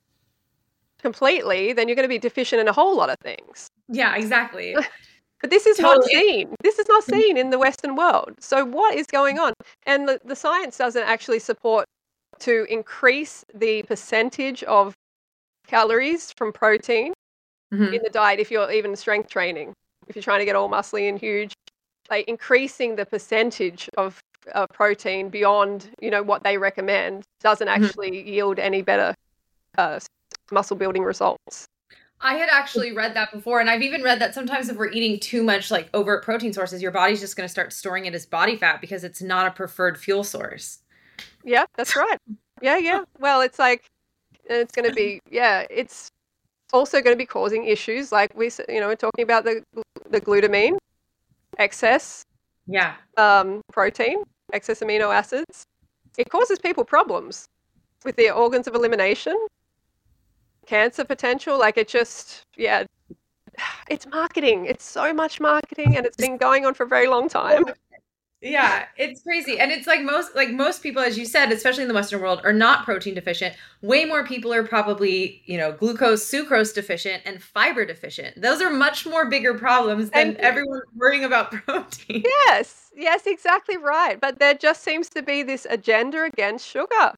Speaker 2: completely, then you're going to be deficient in a whole lot of things.
Speaker 1: Yeah, exactly.
Speaker 2: But this is not
Speaker 1: Totally.
Speaker 2: seen. This is not seen in the Western world. So what is going on? And the, the science doesn't actually support to increase the percentage of calories from protein in
Speaker 1: Mhm.
Speaker 2: the diet if you're even strength training. If you're trying to get all muscly and huge, like increasing the percentage of uh, protein beyond, you know, what they recommend doesn't
Speaker 1: Mhm.
Speaker 2: actually yield any better uh, muscle building results.
Speaker 1: I had actually read that before, and I've even read that sometimes if we're eating too much like overt protein sources, your body's just going to start storing it as body fat because it's not a preferred fuel source.
Speaker 2: Yeah, that's right. Yeah, yeah. Well, it's like it's going to be yeah, it's also going to be causing issues like we you know, we're talking about the the glutamine, excess
Speaker 1: Yeah.
Speaker 2: um, protein, excess amino acids. It causes people problems with their organs of elimination, cancer potential. Like it just, yeah, it's marketing. It's so much marketing, and it's been going on for a very long time.
Speaker 1: Yeah, it's crazy. And it's like most like most people, as you said, especially in the Western world, are not protein deficient. Way more people are probably, you know, glucose, sucrose deficient and fiber deficient. Those are much more bigger problems than
Speaker 2: Thank you.
Speaker 1: everyone worrying about protein.
Speaker 2: Yes, yes, exactly right. But there just seems to be this agenda against sugar.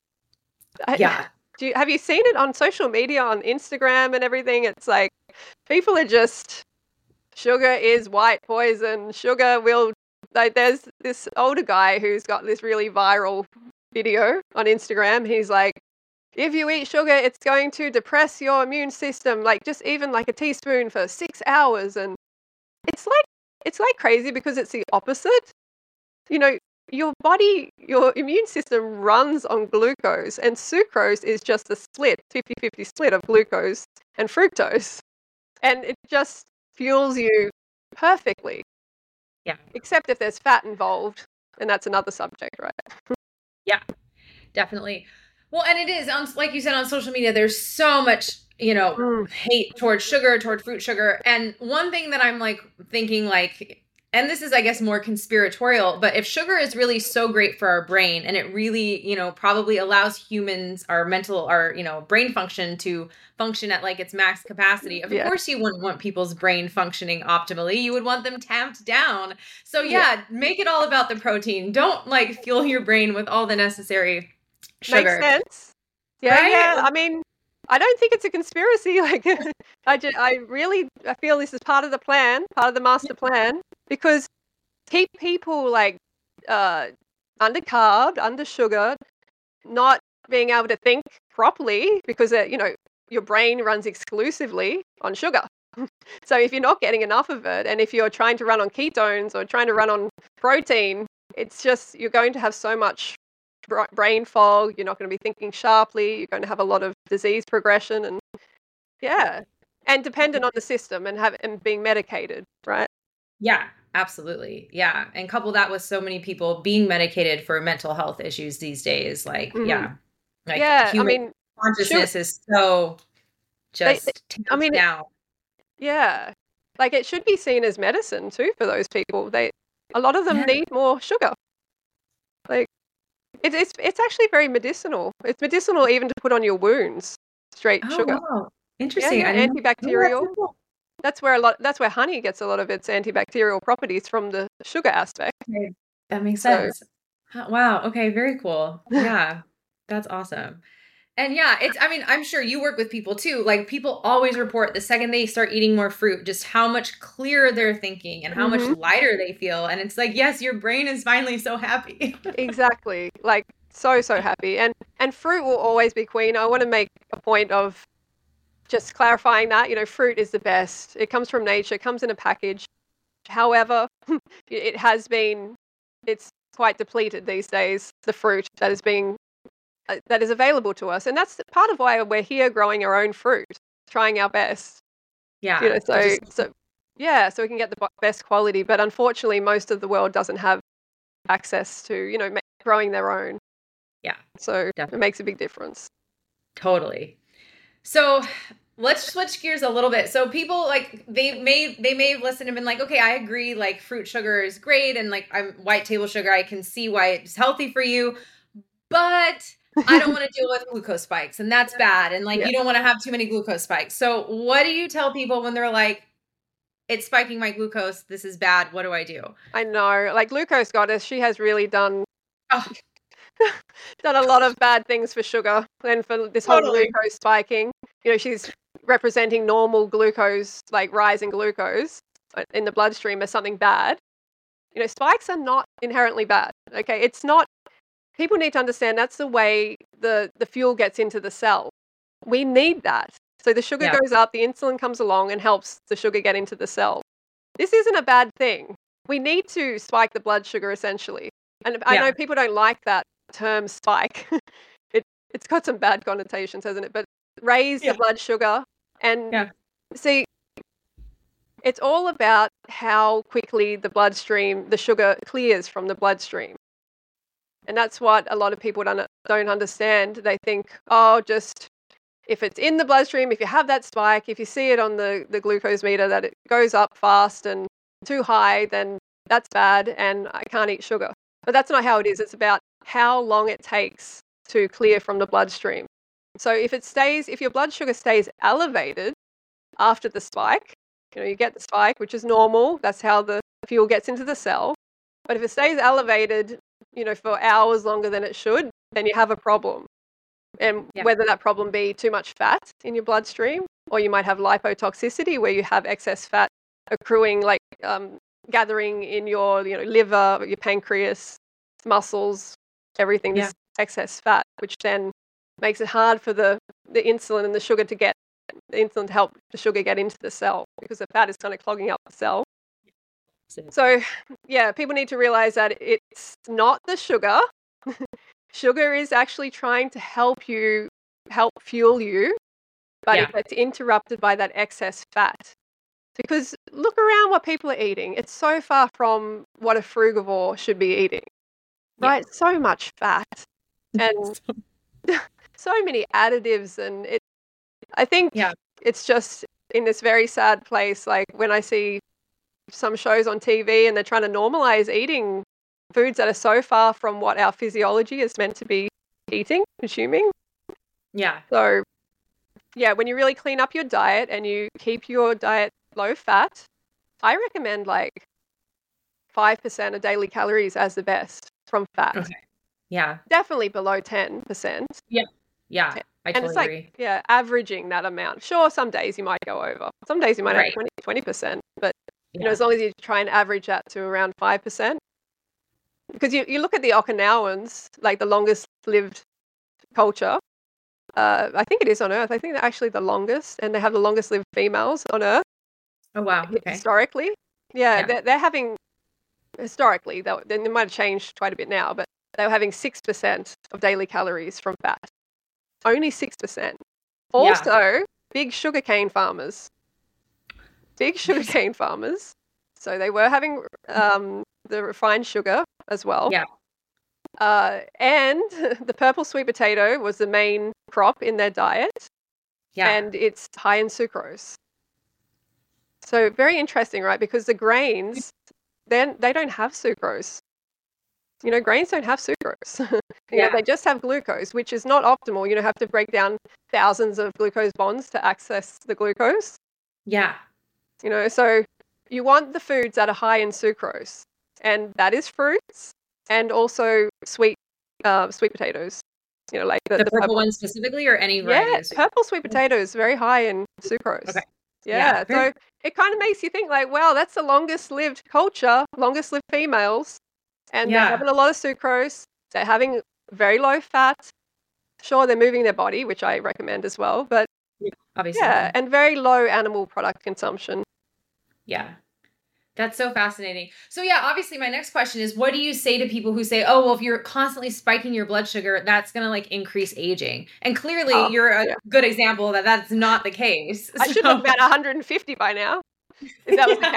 Speaker 2: I,
Speaker 1: Yeah.
Speaker 2: do you, have you seen it on social media, on Instagram and everything? It's like people are just sugar is white poison. Sugar will like. There's this older guy who's got this really viral video on Instagram. He's like, if you eat sugar, it's going to depress your immune system. Like just even like a teaspoon for six hours, and it's like it's like crazy because it's the opposite. You know, your body, your immune system runs on glucose, and sucrose is just a split, fifty-fifty split of glucose and fructose. And it just fuels you perfectly,
Speaker 1: Yeah.
Speaker 2: except if there's fat involved, and that's another subject, right?
Speaker 1: Yeah. Definitely. Well, and it is on, like you said, on social media, there's so much, you know,
Speaker 2: Mm.
Speaker 1: hate towards sugar, toward fruit sugar. And one thing that I'm like thinking, like, and this is, I guess, more conspiratorial, but if sugar is really so great for our brain and it really, you know, probably allows humans, our mental, our, you know, brain function to function at like its max capacity, of
Speaker 2: Yeah.
Speaker 1: course you wouldn't want people's brain functioning optimally. You would want them tamped down. So
Speaker 2: Yeah.
Speaker 1: yeah, make it all about the protein. Don't like fuel your brain with all the necessary
Speaker 2: Makes
Speaker 1: sugar.
Speaker 2: sense. Yeah,
Speaker 1: right?
Speaker 2: yeah. I mean, I don't think it's a conspiracy. Like, I just, I really, I feel this is part of the plan, part of the master plan, because keep people like uh, under carb, under sugar, not being able to think properly because uh, you know your brain runs exclusively on sugar. So if you're not getting enough of it, and if you're trying to run on ketones or trying to run on protein, it's just you're going to have so much bra- brain fog. You're not going to be thinking sharply. You're going to have a lot of disease progression, and yeah, and dependent on the system and have and being medicated, right?
Speaker 1: Yeah, absolutely. Yeah. And couple that with so many people being medicated for mental health issues these days. Like,
Speaker 2: hmm
Speaker 1: yeah, like
Speaker 2: Yeah, I
Speaker 1: human
Speaker 2: mean, sugar.
Speaker 1: consciousness is so
Speaker 2: They, they-
Speaker 1: just
Speaker 2: I
Speaker 1: tamped
Speaker 2: mean,
Speaker 1: down.
Speaker 2: yeah, like it should be seen as medicine too for those people. They, a lot of them
Speaker 1: Yeah.
Speaker 2: need more sugar. Like it, it's it's actually very medicinal. It's medicinal even to put on your wounds. Straight
Speaker 1: Oh,
Speaker 2: sugar.
Speaker 1: wow.
Speaker 2: Yeah,
Speaker 1: Interesting.
Speaker 2: yeah,
Speaker 1: I didn't know. Oh, that's
Speaker 2: antibacterial.
Speaker 1: so cool.
Speaker 2: That's where a lot. That's where honey gets a lot of its antibacterial properties from the sugar aspect.
Speaker 1: Okay. That makes
Speaker 2: So,
Speaker 1: sense. Huh, wow. Okay. Very cool. Yeah. That's awesome. And yeah, it's, I mean, I'm sure you work with people too. Like people always report the second they start eating more fruit, just how much clearer they're thinking and how much
Speaker 2: hmm
Speaker 1: lighter they feel. And it's like, yes, your brain is finally so happy.
Speaker 2: exactly. Like so so happy. And and fruit will always be queen. I want to make a point of just clarifying that. You know, fruit is the best. It comes from nature. It comes in a package. However, it has been. It's quite depleted these days. The fruit that is being uh, that is available to us, and that's part of why we're here growing our own fruit, trying our best. You know,
Speaker 1: Yeah. To
Speaker 2: so
Speaker 1: just,
Speaker 2: so yeah, so we can get the b- best quality. But unfortunately, most of the world doesn't have access to you know ma- growing their own.
Speaker 1: yeah,
Speaker 2: So it
Speaker 1: definitely.
Speaker 2: makes a big difference.
Speaker 1: Totally. So let's switch gears a little bit. So people like they may they may have listened and been like, okay, I agree, like fruit sugar is great and like I'm white table sugar, I can see why it's healthy for you, but I don't want to deal with glucose spikes and that's bad. And like
Speaker 2: Yeah,
Speaker 1: you don't want to have too many glucose spikes. So what do you tell people when they're like, it's spiking my glucose, this is bad, what do I do?
Speaker 2: I know. Like Glucose Goddess, she has really done
Speaker 1: Oh,
Speaker 2: done a lot of bad things for sugar and for this whole
Speaker 1: totally.
Speaker 2: glucose spiking. You know, she's representing normal glucose, like rising glucose uh, in the bloodstream as something bad. You know, spikes are not inherently bad. Okay, it's not. People need to understand that's the way the the fuel gets into the cell. We need that. So the sugar
Speaker 1: Yeah.
Speaker 2: goes up, the insulin comes along and helps the sugar get into the cell. This isn't a bad thing. We need to spike the blood sugar essentially. And I know
Speaker 1: Yeah.
Speaker 2: people don't like that term spike. it it's got some bad connotations, hasn't it? But raise the
Speaker 1: Yeah.
Speaker 2: blood sugar and
Speaker 1: Yeah.
Speaker 2: see it's all about how quickly the bloodstream, the sugar clears from the bloodstream. And that's what a lot of people don't, don't understand. They think, oh, just if it's in the bloodstream, if you have that spike, if you see it on the, the glucose meter that it goes up fast and too high, then that's bad and I can't eat sugar. But that's not how it is. It's about how long it takes to clear from the bloodstream. So if it stays, if your blood sugar stays elevated after the spike, you know, you get the spike, which is normal. That's how the fuel gets into the cell. But if it stays elevated, you know, for hours longer than it should, then you have a problem. And
Speaker 1: Yeah.
Speaker 2: whether that problem be too much fat in your bloodstream, or you might have lipotoxicity where you have excess fat accruing, like um, gathering in your, you know, liver, your pancreas, muscles, everything.
Speaker 1: Yeah.
Speaker 2: This excess fat, which then makes it hard for the the insulin and the sugar to get the insulin to help the sugar get into the cell because the fat is kind of clogging up the cell. So, yeah, people need to realize that it's not the sugar. Sugar is actually trying to help you, help fuel you, but
Speaker 1: Yeah.
Speaker 2: it gets interrupted by that excess fat. Because look around what people are eating. It's so far from what a frugivore should be eating,
Speaker 1: Yeah.
Speaker 2: right? So much fat and so many additives. And it, I think
Speaker 1: Yeah.
Speaker 2: it's just in this very sad place. Like when I see some shows on T V and they're trying to normalize eating foods that are so far from what our physiology is meant to be eating, consuming.
Speaker 1: Yeah.
Speaker 2: So, yeah, when you really clean up your diet and you keep your diet low fat, I recommend like five percent of daily calories as the best from fat.
Speaker 1: Okay. Yeah.
Speaker 2: Definitely below ten percent.
Speaker 1: Yeah. Yeah. I
Speaker 2: And it's
Speaker 1: totally
Speaker 2: like,
Speaker 1: agree.
Speaker 2: yeah, averaging that amount. Sure, some days you might go over. Some days you might have
Speaker 1: Right.
Speaker 2: twenty, twenty percent. But, you know,
Speaker 1: Yeah.
Speaker 2: as long as you try and average that to around five percent. Because you, you look at the Okinawans, like the longest lived culture. Uh, I think it is on Earth. I think they're actually the longest, and they have the longest lived females on Earth
Speaker 1: Oh, wow.
Speaker 2: hi-
Speaker 1: Okay.
Speaker 2: historically. Yeah,
Speaker 1: Yeah.
Speaker 2: they're, they're having, historically, they they might have changed quite a bit now, but they were having six percent of daily calories from fat. Only six percent.
Speaker 1: Yeah.
Speaker 2: Also, big sugarcane farmers. Big
Speaker 1: Interesting.
Speaker 2: sugarcane farmers. So they were having um, the refined sugar as well.
Speaker 1: Yeah.
Speaker 2: Uh, and the purple sweet potato was the main crop in their diet,
Speaker 1: Yeah.
Speaker 2: and it's high in sucrose. So very interesting, right? Because the grains, then they don't have sucrose. You know, grains don't have sucrose. You know,
Speaker 1: Yeah.
Speaker 2: they just have glucose, which is not optimal. You know, have to break down thousands of glucose bonds to access the glucose.
Speaker 1: Yeah.
Speaker 2: You know, so you want the foods that are high in sucrose, and that is fruits and also sweet, uh, sweet potatoes. You know, like the,
Speaker 1: The
Speaker 2: the
Speaker 1: purple
Speaker 2: purple.
Speaker 1: one specifically, or any
Speaker 2: Yeah,
Speaker 1: variety of sweet?
Speaker 2: purple sweet potato is very high in sucrose.
Speaker 1: Okay. Yeah.
Speaker 2: Yeah,
Speaker 1: Very
Speaker 2: so it kind of makes you think like, wow, that's the longest lived culture, longest lived females, and they're
Speaker 1: Yeah.
Speaker 2: having a lot of sucrose. They're having very low fat. Sure, they're moving their body, which I recommend as well, but
Speaker 1: Obviously.
Speaker 2: yeah, and very low animal product consumption.
Speaker 1: Yeah. That's so fascinating. So yeah, obviously my next question is, what do you say to people who say, oh, well, if you're constantly spiking your blood sugar, that's going to like increase aging? And clearly
Speaker 2: Oh,
Speaker 1: you're a
Speaker 2: yeah.
Speaker 1: good example that that's not the case.
Speaker 2: I should
Speaker 1: So-
Speaker 2: look about one hundred fifty by now, if that was
Speaker 1: Yeah.
Speaker 2: the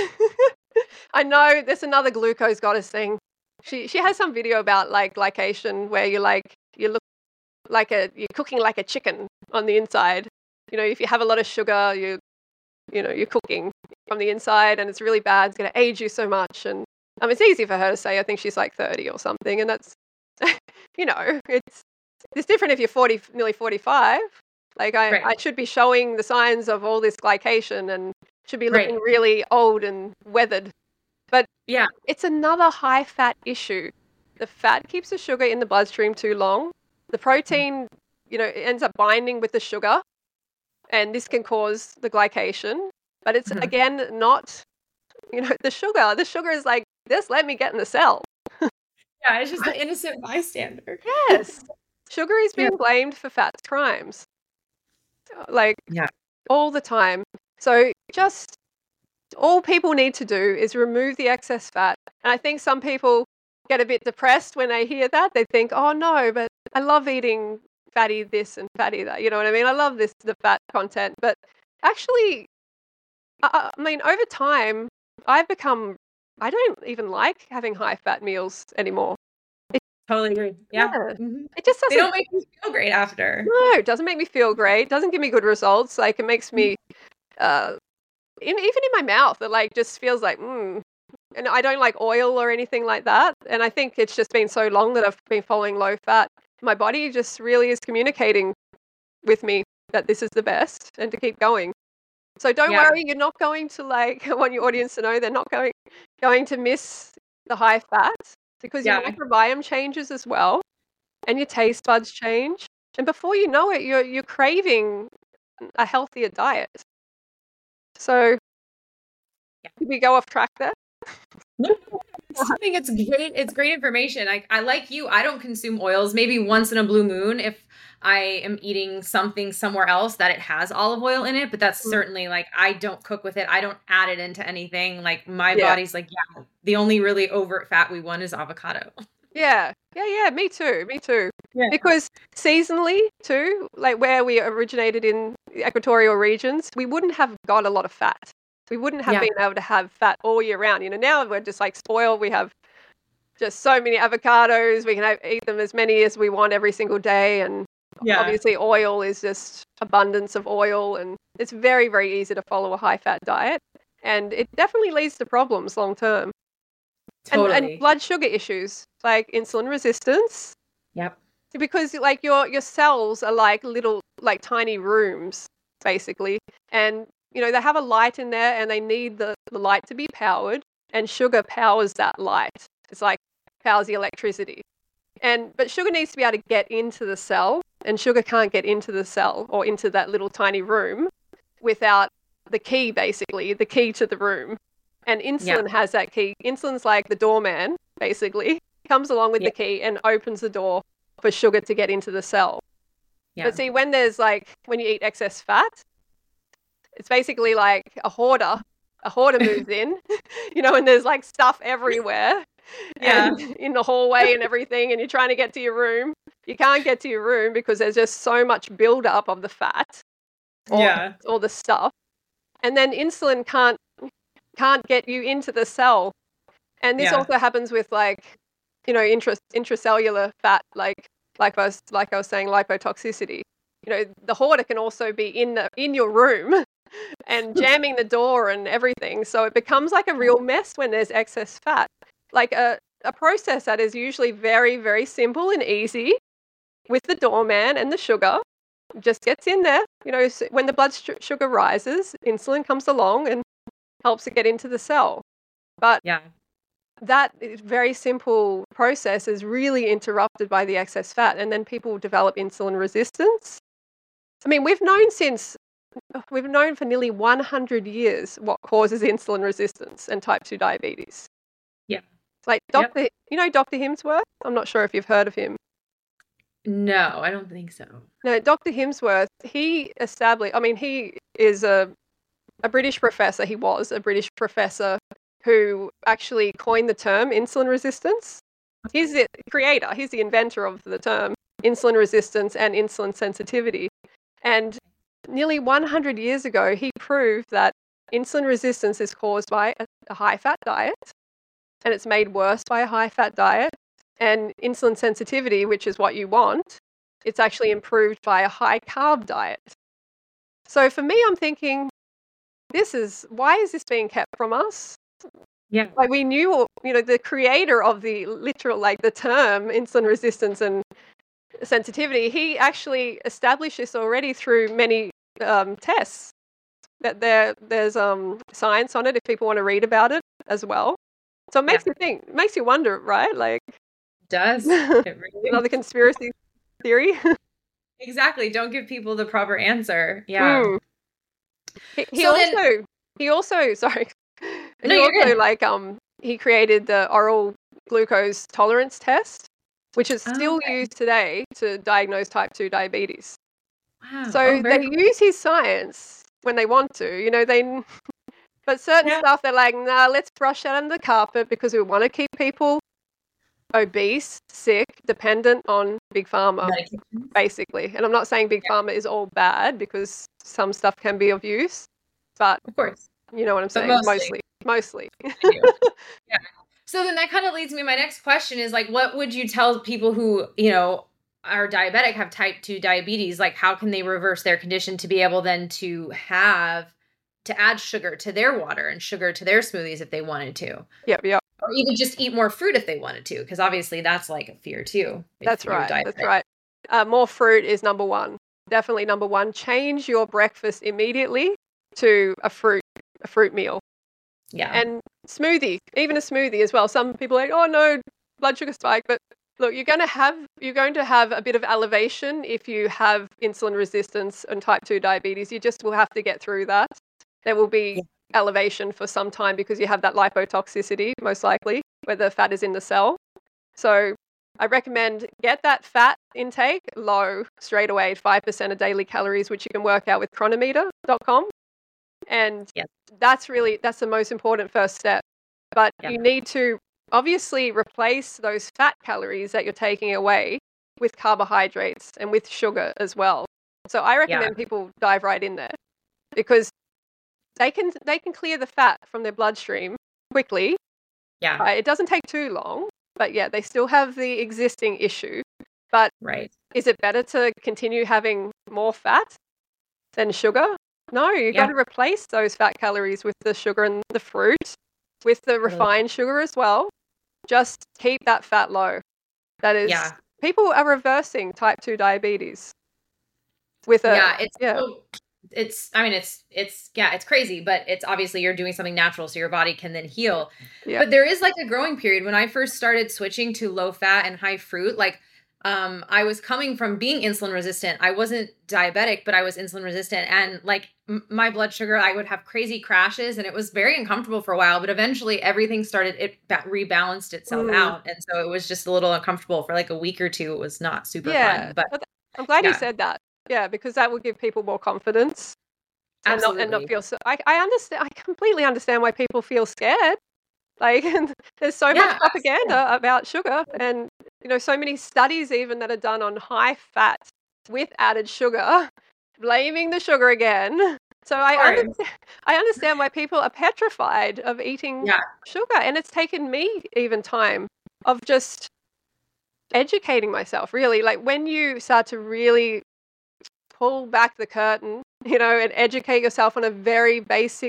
Speaker 2: case. I know there's another glucose goddess thing. She she has some video about like glycation where you like you look like a you're cooking like a chicken on the inside. You know, if you have a lot of sugar, you you know, you're cooking from the inside and it's really bad. It's going to age you so much. And um, it's easy for her to say. I think she's like thirty or something. And that's, you know, it's it's different if you're forty, nearly forty-five. Like I,
Speaker 1: Right.
Speaker 2: I should be showing the signs of all this glycation and should be looking
Speaker 1: Right.
Speaker 2: really old and weathered. But
Speaker 1: Yeah.
Speaker 2: it's another high fat issue. The fat keeps the sugar in the bloodstream too long. The protein, you know, it ends up binding with the sugar, and this can cause the glycation. But it's
Speaker 1: Mhm.
Speaker 2: again not, you know, the sugar. The sugar is like, just let me get in the cell.
Speaker 1: Yeah. It's just an innocent bystander.
Speaker 2: Yes, sugar is
Speaker 1: Yeah.
Speaker 2: being blamed for fat crimes, uh, like
Speaker 1: Yeah.
Speaker 2: all the time. So just all people need to do is remove the excess fat. And I think some people get a bit depressed when they hear that. They think, oh no, but I love eating fatty this and fatty that. You know what I mean? I love this, the fat content. But actually, I, I mean, over time, I've become, I don't even like having high fat meals anymore.
Speaker 1: Totally agree. Yeah.
Speaker 2: Yeah.
Speaker 1: Mhm.
Speaker 2: It just
Speaker 1: They
Speaker 2: doesn't,
Speaker 1: don't make me feel great after.
Speaker 2: no, it doesn't make me feel great. Doesn't give me good results. Like it makes me, uh, in, even in my mouth, it like just feels like, mm. And I don't like oil or anything like that. And I think it's just been so long that I've been following low fat. My body just really is communicating with me that this is the best and to keep going. So don't
Speaker 1: Yeah.
Speaker 2: worry, you're not going to like, I want your audience to know they're not going going to miss the high fat because your
Speaker 1: Yeah.
Speaker 2: microbiome changes as well and your taste buds change. And before you know it, you're you're craving a healthier diet. So
Speaker 1: Yeah.
Speaker 2: did we go off track there?
Speaker 1: No, I think it's great. It's great information. I, I like you. I don't consume oils. Maybe once in a blue moon if I am eating something somewhere else that it has olive oil in it. But that's
Speaker 2: Mm.
Speaker 1: certainly like I don't cook with it. I don't add it into anything. Like my
Speaker 2: Yeah.
Speaker 1: body's like, yeah, the only really overt fat we want is avocado.
Speaker 2: Yeah, yeah, yeah, me too, me too.
Speaker 1: Yeah.
Speaker 2: Because seasonally too, like where we originated in the equatorial regions, we wouldn't have got a lot of fat. We wouldn't have
Speaker 1: Yeah.
Speaker 2: been able to have fat all year round. You know, now we're just like spoiled. We have just so many avocados. We can have, eat them as many as we want every single day. And
Speaker 1: Yeah.
Speaker 2: obviously oil is just abundance of oil. And it's very, very easy to follow a high fat diet. And it definitely leads to problems long term. And,
Speaker 1: Totally.
Speaker 2: and blood sugar issues like insulin resistance,
Speaker 1: Yep.
Speaker 2: because like your your cells are like little like tiny rooms basically, and you know they have a light in there and they need the, the light to be powered, and sugar powers that light. It's like powers the electricity, and but sugar needs to be able to get into the cell and sugar can't get into the cell or into that little tiny room without the key, basically, the key to the room. And insulin yeah. has that key. Insulin's like the doorman, basically, comes along with yeah. the key and opens the door for sugar to get into the cell. Yeah. But see, when there's like, when you eat excess fat, it's basically like a hoarder. A hoarder moves in, you know, and there's like stuff everywhere yeah. and in the hallway and everything, and you're trying to get to your room. You can't get to your room because there's just so much buildup of the fat or, yeah. or the stuff. And then insulin can't can't get you into the cell. And this yeah. also happens with like, you know, intra, intracellular fat, like like I was like I was saying, lipotoxicity. You know, the hoarder can also be in the in your room and jamming the door and everything. So it becomes like a real mess when there's excess fat. Like a, a process that is usually very, very simple and easy with the doorman and the sugar just gets in there. You know, when the blood sh- sugar rises, insulin comes along and helps it get into the cell. But yeah. that very simple process is really interrupted by the excess fat, and then people develop insulin resistance. I mean, we've known since We've known for nearly one hundred years what causes insulin resistance and type two diabetes. Yeah. Like Doctor Yep. You know Doctor Himsworth? I'm not sure if you've heard of him.
Speaker 1: No, I don't think so.
Speaker 2: No, Doctor Himsworth, he established, I mean, he is a, a British professor. He was a British professor who actually coined the term insulin resistance. He's the creator. He's the inventor of the term insulin resistance and insulin sensitivity. And nearly one hundred years ago, he proved that insulin resistance is caused by a, a high-fat diet, and it's made worse by a high-fat diet. And insulin sensitivity, which is what you want, it's actually improved by a high-carb diet. So for me, I'm thinking, this is, why is this being kept from us?
Speaker 1: Yeah.
Speaker 2: Like we knew, you know, the creator of the literal, like the term insulin resistance and sensitivity, he actually established this already through many um, tests. That there, there's um, science on it if people want to read about it as well. So it makes yeah. you think, it makes you wonder, right? Like,
Speaker 1: it does. It really
Speaker 2: another conspiracy theory.
Speaker 1: Exactly. Don't give people the proper answer. Yeah.
Speaker 2: Mm. He, he
Speaker 1: so
Speaker 2: also,
Speaker 1: then,
Speaker 2: he also, sorry.
Speaker 1: No,
Speaker 2: he
Speaker 1: you're
Speaker 2: also
Speaker 1: good.
Speaker 2: like um he created the oral glucose tolerance test, which is still
Speaker 1: Oh, okay.
Speaker 2: used today to diagnose type two diabetes.
Speaker 1: Wow.
Speaker 2: So
Speaker 1: oh,
Speaker 2: they
Speaker 1: cool.
Speaker 2: use his science when they want to, you know, they but certain
Speaker 1: yeah.
Speaker 2: stuff they're like, nah, let's brush that under the carpet because we want to keep people obese, sick, dependent on Big Pharma, basically. And I'm not saying Big yeah. Pharma is all bad because some stuff can be of use, but
Speaker 1: of course.
Speaker 2: You know what I'm saying?
Speaker 1: But mostly.
Speaker 2: Mostly.
Speaker 1: mostly. yeah. So then that kind of leads me, my next question is like, what would you tell people who, you know, are diabetic, have type two diabetes? Like, how can they reverse their condition to be able then to have, to add sugar to their water and sugar to their smoothies if they wanted to?
Speaker 2: Yep, yep.
Speaker 1: Or even just eat more fruit if they wanted to, because obviously that's like a fear too.
Speaker 2: That's right. That's right. Uh, more fruit is number one. Definitely number one. Change your breakfast immediately to a fruit. A fruit meal.
Speaker 1: Yeah.
Speaker 2: And smoothie, even a smoothie as well. Some people are like, oh no, blood sugar spike. But look, you're going to have you're going to have a bit of elevation if you have insulin resistance and type two diabetes. You just will have to get through that. There will be yeah. elevation for some time because you have that lipotoxicity, most likely, where the fat is in the cell. So I recommend get that fat intake low straight away, five percent of daily calories, which you can work out with cronometer dot com. And
Speaker 1: yep.
Speaker 2: that's really, that's the most important first step. But yep. you need to obviously replace those fat calories that you're taking away with carbohydrates and with sugar as well. So I recommend yeah. people dive right in there because they can they can clear the fat from their bloodstream quickly.
Speaker 1: Yeah.
Speaker 2: Uh, it doesn't take too long, but yeah, they still have the existing issue. But
Speaker 1: right.
Speaker 2: is it better to continue having more fat than sugar? No, you've
Speaker 1: yeah.
Speaker 2: got to replace those fat calories with the sugar and the fruit, with the refined sugar as well. Just keep that fat low. That is,
Speaker 1: yeah.
Speaker 2: people are reversing type two diabetes with a,
Speaker 1: yeah, it's,
Speaker 2: yeah.
Speaker 1: So, it's, I mean, it's, it's, yeah, it's crazy, but it's obviously you're doing something natural so your body can then heal.
Speaker 2: Yeah.
Speaker 1: But there is like a growing period. When I first started switching to low fat and high fruit, like um, I was coming from being insulin resistant. I wasn't diabetic, but I was insulin resistant. And like m- my blood sugar, I would have crazy crashes and it was very uncomfortable for a while, but eventually everything started, it ba- rebalanced itself
Speaker 2: Mm.
Speaker 1: out. And so it was just a little uncomfortable for like a week or two. It was not super
Speaker 2: Yeah.
Speaker 1: fun, but
Speaker 2: But I'm glad you
Speaker 1: yeah,
Speaker 2: said that. Yeah, because that will give people more confidence and not and not
Speaker 1: absolutely.
Speaker 2: feel so. I I understand. I completely understand why people feel scared. Like, and there's so much
Speaker 1: Yeah, absolutely.
Speaker 2: propaganda about sugar, and you know, so many studies even that are done on high fat with added sugar, blaming the sugar again. So
Speaker 1: Of
Speaker 2: I
Speaker 1: course.
Speaker 2: understand. I understand why people are petrified of eating
Speaker 1: Yeah.
Speaker 2: sugar, and it's taken me even time of just educating myself. Really, like when you start to really pull back the curtain, you know, and educate yourself on a very basic,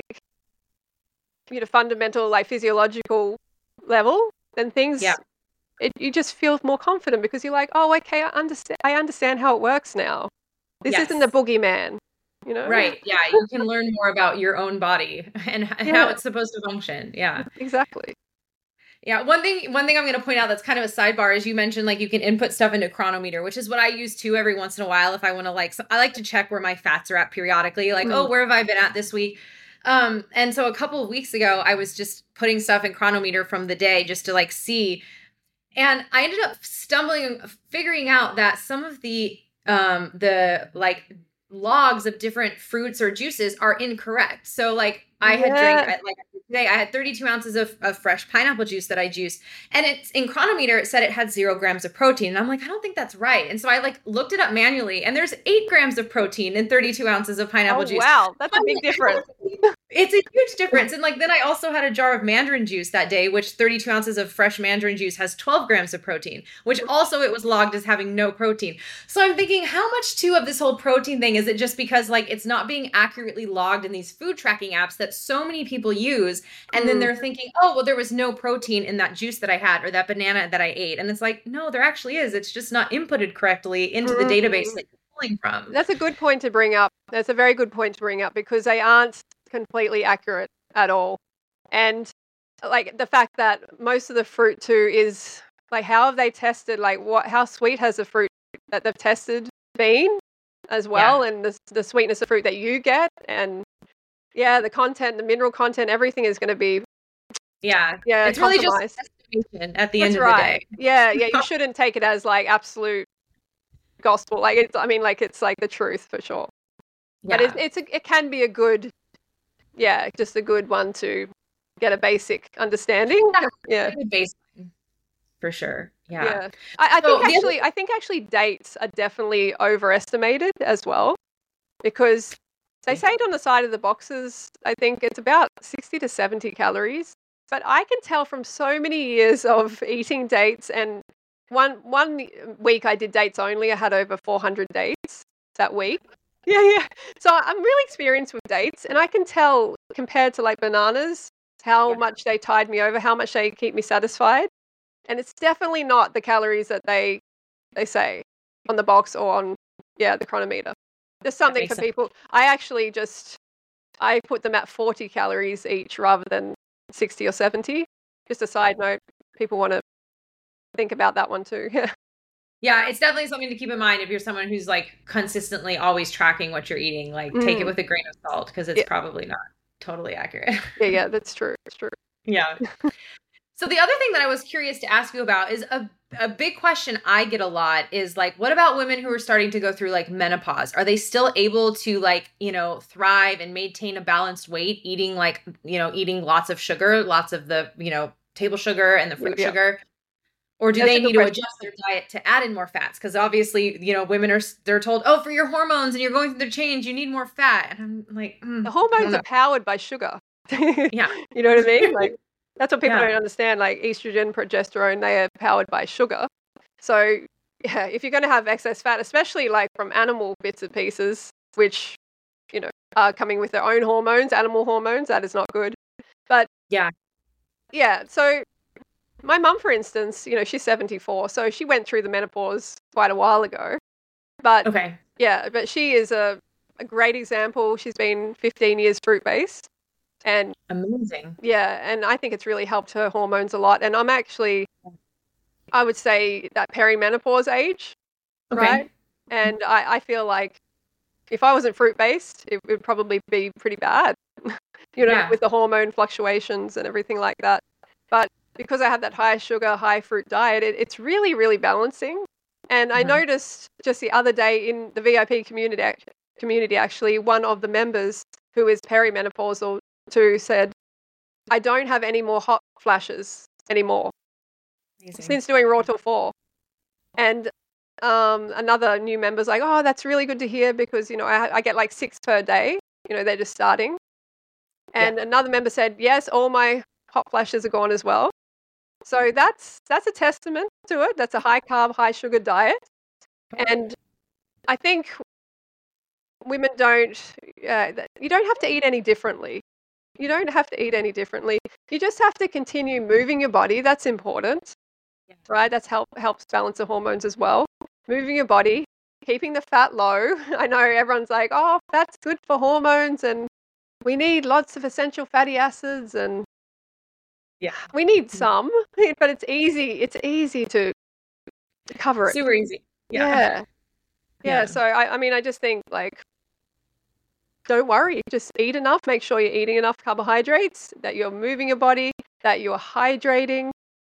Speaker 2: you know, fundamental, like physiological level, then
Speaker 1: Yeah.
Speaker 2: things, it, you just feel more confident because you're like, oh, okay, I understand. I understand how it works now. This isn't the
Speaker 1: Yes.
Speaker 2: boogeyman, you know?
Speaker 1: Right. Yeah. You can learn more about your own body and h- how
Speaker 2: Yeah,
Speaker 1: it's supposed to function. Yeah.
Speaker 2: exactly.
Speaker 1: Yeah. One thing, one thing I'm going to point out that's kind of a sidebar is you mentioned like you can input stuff into Chronometer, which is what I use too every once in a while if I want to like, so I like to check where my fats are at periodically, like,
Speaker 2: Mm.
Speaker 1: oh, where have I been at this week? Um, and so a couple of weeks ago, I was just putting stuff in Chronometer from the day just to like see. And I ended up stumbling, figuring out that some of the, um, the like logs of different fruits or juices are incorrect. So like I had drank,
Speaker 2: Yeah.
Speaker 1: I, like today I had thirty-two ounces of, of fresh pineapple juice that I juiced, and it's in Chronometer, it said it had zero grams of protein. And I'm like, I don't think that's right. And so I like looked it up manually, and there's eight grams of protein in thirty-two ounces of
Speaker 2: Oh,
Speaker 1: pineapple juice.
Speaker 2: wow. That's
Speaker 1: I'm
Speaker 2: a big
Speaker 1: like, I
Speaker 2: difference.
Speaker 1: don't it's a huge difference. And like then I also had a jar of mandarin juice that day, which thirty-two ounces of fresh mandarin juice has twelve grams of protein, which also it was logged as having no protein. So I'm thinking, how much too of this whole protein thing is it just because like it's not being accurately logged in these food tracking apps that so many people use, and then
Speaker 2: Mm.
Speaker 1: they're thinking, oh well, there was no protein in that juice that I had or that banana that I ate, and it's like, no, there actually is. It's just not inputted correctly into the database
Speaker 2: Mm.
Speaker 1: that you're pulling from.
Speaker 2: That's a good point to bring up. That's a very good point to bring up because they aren't completely accurate at all. And like the fact that most of the fruit too is like, how have they tested, like what, how sweet has the fruit that they've tested been as
Speaker 1: Yeah.
Speaker 2: well, and the, the sweetness of fruit that you get, and yeah, the content, the mineral content, everything is going to be,
Speaker 1: Yeah.
Speaker 2: yeah,
Speaker 1: It's really just
Speaker 2: compromised.
Speaker 1: an estimation at the
Speaker 2: That's
Speaker 1: end of the
Speaker 2: right.
Speaker 1: day.
Speaker 2: Yeah, yeah, you shouldn't take it as like absolute gospel. Like it's, I mean, like it's like the truth for sure. But it's
Speaker 1: Yeah.
Speaker 2: it's a, it can be a good, yeah, just a good one to get a basic understanding.
Speaker 1: Yeah.
Speaker 2: Yeah.
Speaker 1: Very good baseline for sure. Yeah.
Speaker 2: Yeah. I, I think
Speaker 1: So the other
Speaker 2: actually I think actually dates are definitely overestimated as well, because they say it on the side of the boxes. I think it's about sixty to seventy calories. But I can tell from so many years of eating dates, and one one week I did dates only. I had over four hundred dates that week. Yeah, yeah. So I'm really experienced with dates, and I can tell compared to like bananas how
Speaker 1: yeah.
Speaker 2: much they tide me over, how much they keep me satisfied. And it's definitely not the calories that they they say on the box or on, yeah, the Chronometer. There's
Speaker 1: That
Speaker 2: something
Speaker 1: makes
Speaker 2: for
Speaker 1: sense.
Speaker 2: people. I actually just I put them at forty calories each rather than sixty or seventy. Just a side note, people want to think about that one too. Yeah.
Speaker 1: Yeah, it's definitely something to keep in mind if you're someone who's like consistently always tracking what you're eating. Like take it
Speaker 2: Mm.
Speaker 1: with a grain of salt because it's
Speaker 2: Yeah,
Speaker 1: probably not totally accurate.
Speaker 2: yeah, yeah, that's true. That's true.
Speaker 1: Yeah. So the other thing that I was curious to ask you about is a a big question I get a lot is like, what about women who are starting to go through like menopause? Are they still able to like, you know, thrive and maintain a balanced weight eating like, you know, eating lots of sugar, lots of the, you know, table sugar and the
Speaker 2: Yeah,
Speaker 1: fruit
Speaker 2: yeah.
Speaker 1: sugar? Or do
Speaker 2: That's
Speaker 1: they
Speaker 2: a
Speaker 1: need
Speaker 2: good
Speaker 1: to
Speaker 2: question.
Speaker 1: adjust their diet to add in more fats? Because obviously, you know, women are they're told, oh, for your hormones and you're going through the change, you need more fat. And I'm like,
Speaker 2: The
Speaker 1: mm, I don't
Speaker 2: hormones are
Speaker 1: know.
Speaker 2: powered by sugar.
Speaker 1: Yeah.
Speaker 2: You know what I mean? Like that's what people
Speaker 1: Yeah.
Speaker 2: don't understand. Like estrogen, progesterone, they are powered by sugar. So yeah, if you're going to have excess fat, especially like from animal bits and pieces, which you know are coming with their own hormones, animal hormones, that is not good. But
Speaker 1: Yeah.
Speaker 2: yeah, so my mum, for instance, you know, she's seventy-four, so she went through the menopause quite a while ago. But
Speaker 1: Okay.
Speaker 2: yeah, but she is a, a great example. She's been fifteen years fruit based. And
Speaker 1: Amazing.
Speaker 2: yeah, and I think it's really helped her hormones a lot. And I'm actually I would say that perimenopause age,
Speaker 1: Okay.
Speaker 2: right? And I, I feel like if I wasn't fruit-based, it would probably be pretty bad, you know,
Speaker 1: Yeah.
Speaker 2: with the hormone fluctuations and everything like that. But because I have that high sugar, high fruit diet, it, it's really, really balancing. And I
Speaker 1: Mhm.
Speaker 2: noticed just the other day in the V I P community, act- community actually, one of the members who is perimenopausal too said, I don't have any more hot flashes anymore
Speaker 1: Amazing.
Speaker 2: since doing Raw Till four. And um, another new member's like, oh, that's really good to hear because, you know, I, I get like six per day. You know, they're just starting. And
Speaker 1: Yeah.
Speaker 2: another member said, yes, all my hot flashes are gone as well. So that's that's a testament to it. That's a high carb, high sugar diet. And I think women don't, uh, th- you don't have to eat any differently. You don't have to eat any differently. You just have to continue moving your body. That's important,
Speaker 1: Yeah.
Speaker 2: right? That's help helps balance the hormones as well. Moving your body, keeping the fat low. I know everyone's like, oh, fat's good for hormones and we need lots of essential fatty acids and
Speaker 1: Yeah.
Speaker 2: we need some, but it's easy. It's easy to, to cover it.
Speaker 1: Super easy. Yeah.
Speaker 2: Yeah. Yeah.
Speaker 1: Yeah.
Speaker 2: So I, I mean, I just think like, don't worry, just eat enough. Make sure you're eating enough carbohydrates, that you're moving your body, that you're hydrating,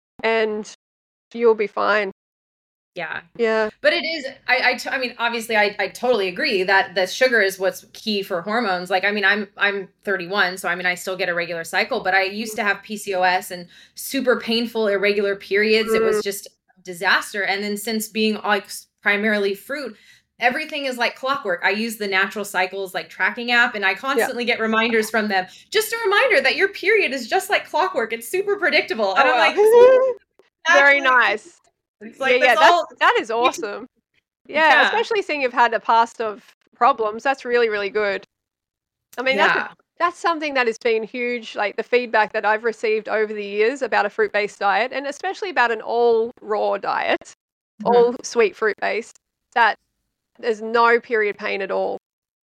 Speaker 2: and you'll be fine.
Speaker 1: Yeah.
Speaker 2: Yeah.
Speaker 1: But it is, I, I, t- I mean, obviously, I, I totally agree that the sugar is what's key for hormones. Like, I mean, I'm, I'm thirty-one, so I mean, I still get a regular cycle, but I used to have P C O S and super painful, irregular periods. It
Speaker 2: Mm,
Speaker 1: was just a disaster. And then since being like primarily fruit, everything is like clockwork. I use the Natural Cycles like tracking app, and I
Speaker 2: yeah.
Speaker 1: constantly get reminders from them. Just a reminder that your period is just like clockwork. It's super predictable. And
Speaker 2: Oh,
Speaker 1: I'm
Speaker 2: wow.
Speaker 1: like, this is
Speaker 2: Very
Speaker 1: naturally-
Speaker 2: nice.
Speaker 1: It's
Speaker 2: Yeah,
Speaker 1: like,
Speaker 2: yeah,
Speaker 1: that's
Speaker 2: that's,
Speaker 1: all.
Speaker 2: that is awesome. Yeah,
Speaker 1: Yeah.
Speaker 2: especially seeing you've had a past of problems. That's really, really good. I mean, that's a,
Speaker 1: Yeah.
Speaker 2: that's something that has been huge, like the feedback that I've received over the years about a fruit-based diet, and especially about an all raw diet,
Speaker 1: Mhm.
Speaker 2: all sweet fruit-based, that there's no period pain at all.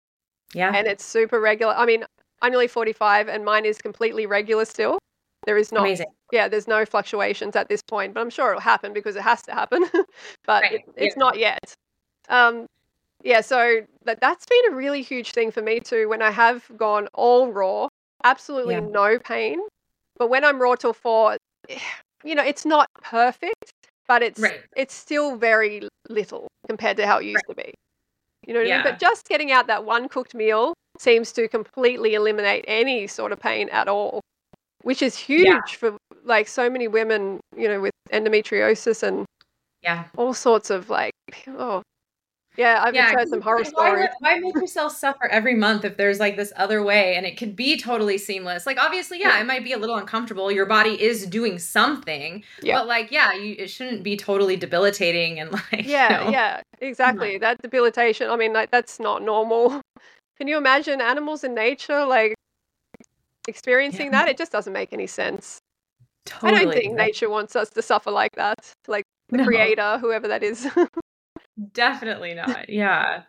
Speaker 1: Yeah.
Speaker 2: And it's super regular. I mean, I'm nearly forty-five and mine is completely regular still. There is not,
Speaker 1: Amazing.
Speaker 2: yeah, there's no fluctuations at this point, but I'm sure it'll happen because it has to happen, but
Speaker 1: Right.
Speaker 2: it, it's
Speaker 1: Yeah.
Speaker 2: not yet. Um, yeah, so that, that's been a really huge thing for me too. When I have gone all raw, absolutely
Speaker 1: Yeah.
Speaker 2: no pain. But when I'm raw till four, eh, you know, it's not perfect, but it's
Speaker 1: Right.
Speaker 2: it's still very little compared to how it used to be. You know what I mean?
Speaker 1: Yeah.
Speaker 2: But just getting out that one cooked meal seems to completely eliminate any sort of pain at all, which is huge
Speaker 1: Yeah.
Speaker 2: for like so many women, you know, with endometriosis and
Speaker 1: Yeah.
Speaker 2: all sorts of like, oh, yeah, I've
Speaker 1: Yeah.
Speaker 2: heard some horror
Speaker 1: Why,
Speaker 2: stories.
Speaker 1: why make yourself suffer every month if there's like this other way and it could be totally seamless? Like, obviously, yeah,
Speaker 2: Yeah.
Speaker 1: it might be a little uncomfortable. Your body is doing something,
Speaker 2: Yeah.
Speaker 1: but like, yeah, you, it shouldn't be totally debilitating and like,
Speaker 2: Yeah,
Speaker 1: you know.
Speaker 2: yeah, exactly. That debilitation, I mean, like that's not normal. Can you imagine animals in nature like experiencing
Speaker 1: Yeah.
Speaker 2: that? It just doesn't make any sense. I don't
Speaker 1: Totally.
Speaker 2: think nature wants us to suffer like that. Like the
Speaker 1: No.
Speaker 2: creator, whoever that is.
Speaker 1: Definitely not. Yeah.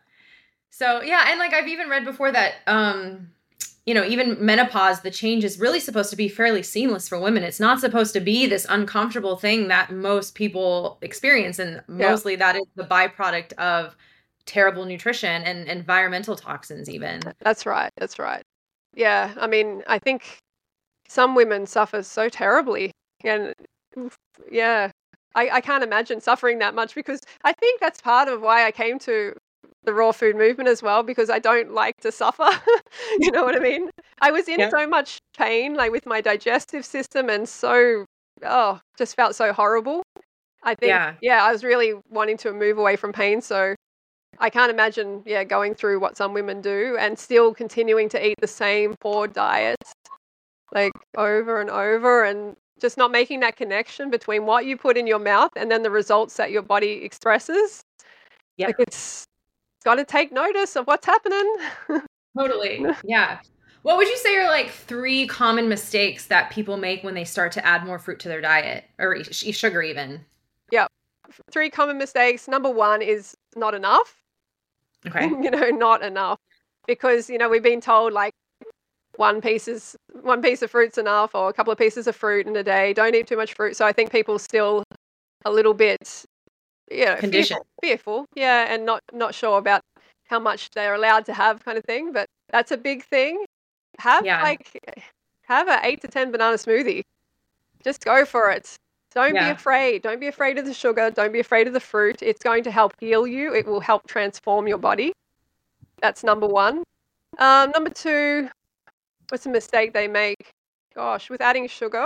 Speaker 1: So yeah, and like I've even read before that um you know, even menopause, the change is really supposed to be fairly seamless for women. It's not supposed to be this uncomfortable thing that most people experience, and
Speaker 2: Yeah.
Speaker 1: mostly that is the byproduct of terrible nutrition and environmental toxins even.
Speaker 2: That's right. That's right. Yeah, I mean, I think some women suffer so terribly, and oof, yeah, I, I can't imagine suffering that much because I think that's part of why I came to the raw food movement as well, because I don't like to suffer. You know what I mean? I was in
Speaker 1: Yeah.
Speaker 2: so much pain, like with my digestive system, and so, oh, just felt so horrible. I think,
Speaker 1: Yeah.
Speaker 2: yeah, I was really wanting to move away from pain, so I can't imagine, yeah, going through what some women do and still continuing to eat the same poor diets, like over and over, and just not making that connection between what you put in your mouth and then the results that your body expresses.
Speaker 1: Yeah.
Speaker 2: Like it's got to take notice of what's happening.
Speaker 1: Totally. Yeah. What would you say are like three common mistakes that people make when they start to add more fruit to their diet, or e- sugar even?
Speaker 2: Yeah. Three common mistakes. Number one is not enough.
Speaker 1: Okay.
Speaker 2: You know, not enough. Because, you know, we've been told like one piece is one piece of fruit's enough, or a couple of pieces of fruit in a day. Don't eat too much fruit. So I think people still a little bit, you know,
Speaker 1: Condition.
Speaker 2: fearful, fearful, yeah, and not not sure about how much they're allowed to have, kind of thing. But that's a big thing. Have
Speaker 1: Yeah.
Speaker 2: like have a eight to ten banana smoothie. Just go for it. Don't be
Speaker 1: Yeah.
Speaker 2: afraid. Don't be afraid of the sugar. Don't be afraid of the fruit. It's going to help heal you. It will help transform your body. That's number one. Um, number two, what's a mistake they make? Gosh, with adding sugar,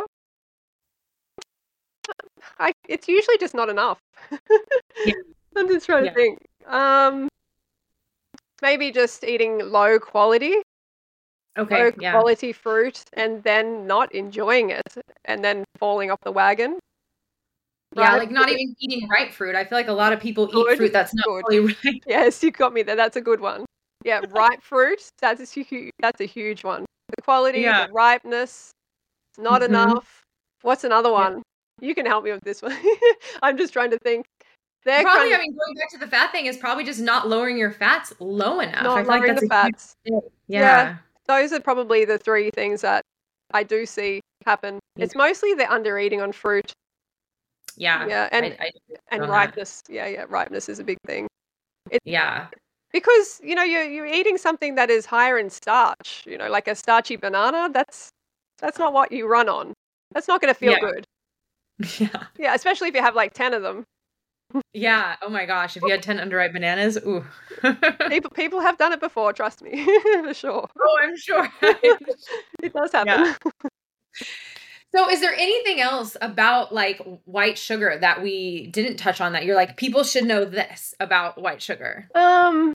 Speaker 2: I, it's usually just not enough.
Speaker 1: Yeah.
Speaker 2: I'm just trying
Speaker 1: Yeah.
Speaker 2: to think. Um, maybe just eating low quality,
Speaker 1: Okay.
Speaker 2: low
Speaker 1: Yeah.
Speaker 2: quality fruit, and then not enjoying it, and then falling off the wagon.
Speaker 1: Yeah,
Speaker 2: Right?
Speaker 1: like not even eating ripe fruit. I feel like a lot of people eat
Speaker 2: Good,
Speaker 1: fruit that's not
Speaker 2: good.
Speaker 1: fully ripe.
Speaker 2: Yes, you got me there. That's a good one. Yeah, ripe fruit. That's a huge. That's a huge one. The quality,
Speaker 1: Yeah.
Speaker 2: the ripeness, not
Speaker 1: Mhm.
Speaker 2: enough. What's another
Speaker 1: Yeah.
Speaker 2: one? You can help me with this one. I'm just trying to think. They're
Speaker 1: Probably,
Speaker 2: kind
Speaker 1: I
Speaker 2: of
Speaker 1: mean, going back to the fat thing is probably just not lowering your fats low enough. I
Speaker 2: not
Speaker 1: feel like
Speaker 2: lowering
Speaker 1: that's
Speaker 2: the
Speaker 1: a huge
Speaker 2: fats.
Speaker 1: thing.
Speaker 2: Yeah,
Speaker 1: Yeah.
Speaker 2: those are probably the three things that I do see happen.
Speaker 1: Yeah.
Speaker 2: It's mostly the under eating on fruit.
Speaker 1: Yeah.
Speaker 2: Yeah,
Speaker 1: I,
Speaker 2: and
Speaker 1: I agree
Speaker 2: and
Speaker 1: on that.
Speaker 2: ripeness. Yeah, yeah, ripeness is a big thing. It
Speaker 1: Yeah.
Speaker 2: because you know you're you're eating something that is higher in starch. You know, like a starchy banana. That's that's not what you run on. That's not going to feel
Speaker 1: Yeah.
Speaker 2: good.
Speaker 1: Yeah.
Speaker 2: Yeah, especially if you have like ten of them.
Speaker 1: Yeah. Oh my gosh. If you had ten underripe bananas, ooh.
Speaker 2: People people have done it before. Trust me, for sure.
Speaker 1: Oh, I'm sure. I'm sure.
Speaker 2: It does
Speaker 1: Yeah.
Speaker 2: happen.
Speaker 1: So is there anything else about like white sugar that we didn't touch on that you're like, people should know this about white sugar?
Speaker 2: Um.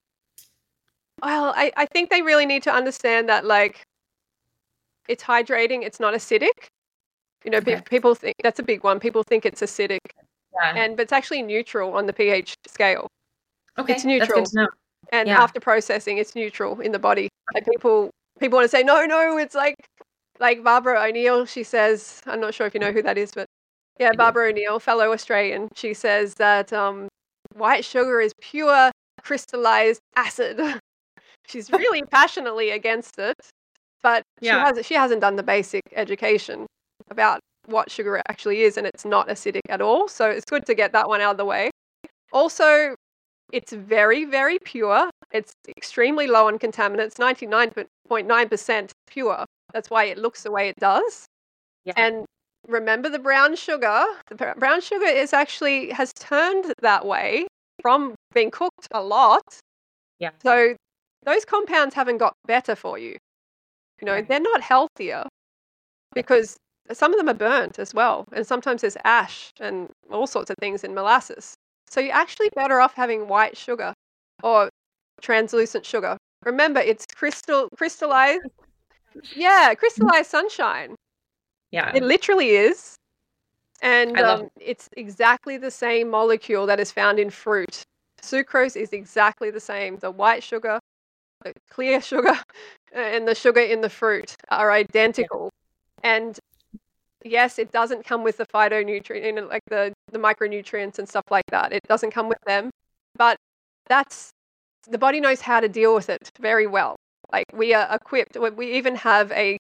Speaker 2: Well, I I think they really need to understand that like it's hydrating. It's not acidic. You know, pe-
Speaker 1: Okay.
Speaker 2: people think that's a big one. People think it's acidic,
Speaker 1: Yeah.
Speaker 2: and but it's actually neutral on the pH scale. It's
Speaker 1: Okay. That's good
Speaker 2: neutral,
Speaker 1: to know.
Speaker 2: and
Speaker 1: Yeah.
Speaker 2: after processing, it's neutral in the body. Like people, people want to say, no, no, it's like, like Barbara O'Neill. She says, I'm not sure if you know who that is, but yeah,
Speaker 1: I do.
Speaker 2: Barbara O'Neill, fellow Australian. She says that um, white sugar is pure crystallized acid. She's really passionately against it, but she
Speaker 1: Yeah.
Speaker 2: hasn't. She hasn't done the basic education about what sugar actually is, and it's not acidic at all. So it's good to get that one out of the way. Also, it's very, very pure. It's extremely low on contaminants, ninety-nine point nine percent pure. That's why it looks the way it does.
Speaker 1: Yeah.
Speaker 2: And remember the brown sugar? The br- brown sugar is actually has turned that way from being cooked a lot.
Speaker 1: Yeah.
Speaker 2: So those compounds haven't got better for you. You know,
Speaker 1: Okay.
Speaker 2: they're not healthier because some of them are burnt as well. And sometimes there's ash and all sorts of things in molasses. So you're actually better off having white sugar or translucent sugar. Remember, it's crystal crystallized. Yeah, crystallized sunshine.
Speaker 1: Yeah.
Speaker 2: It literally is. And
Speaker 1: I love
Speaker 2: um, it's exactly the same molecule that is found in fruit. Sucrose is exactly the same. The white sugar, the clear sugar, and the sugar in the fruit are identical. And yes, it doesn't come with the phytonutrient, you know, like the, the micronutrients and stuff like that. It doesn't come with them. But that's the body knows how to deal with it very well. Like we are equipped. We we even have a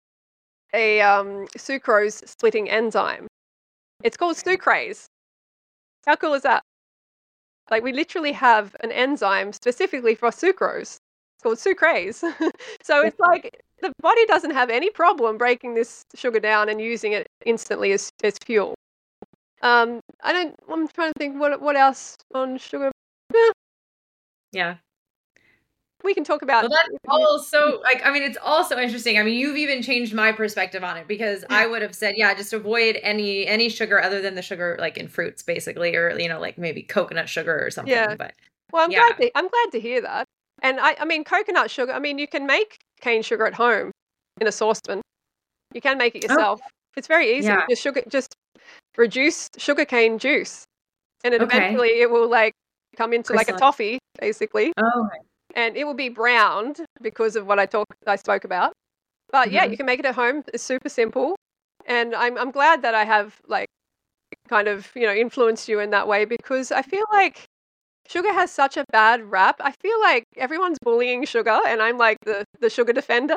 Speaker 2: a um, sucrose splitting enzyme. It's called sucrase. How cool is that? Like we literally have an enzyme specifically for sucrose. It's called sucrase. So it's like the body doesn't have any problem breaking this sugar down and using it instantly as, as fuel. Um, I don't. I'm trying to think what what else on sugar. Eh,
Speaker 1: Yeah.
Speaker 2: we can talk about.
Speaker 1: Well, that's all so like I mean, it's all so interesting. I mean, you've even changed my perspective on it because I would have said, yeah, just avoid any any sugar other than the sugar like in fruits, basically, or you know, like maybe coconut sugar or something.
Speaker 2: Yeah.
Speaker 1: But
Speaker 2: Well, I'm
Speaker 1: yeah.
Speaker 2: glad to, I'm glad to hear that. And I, I mean, coconut sugar. I mean, you can make cane sugar at home in a saucepan. You can make it
Speaker 1: Oh,
Speaker 2: yourself. It's very easy.
Speaker 1: yeah.
Speaker 2: Just sugar, just reduce sugarcane juice, and it
Speaker 1: Okay.
Speaker 2: eventually it will like come into like a
Speaker 1: Crystalline.
Speaker 2: toffee, basically,
Speaker 1: Oh,
Speaker 2: and it will be browned because of what I talked I spoke about. But yeah,
Speaker 1: mhm.
Speaker 2: you can make it at home. It's super simple, and I'm I'm glad that I have like kind of you know influenced you in that way because I feel like sugar has such a bad rap. I feel like everyone's bullying sugar, and I'm like the the sugar defender.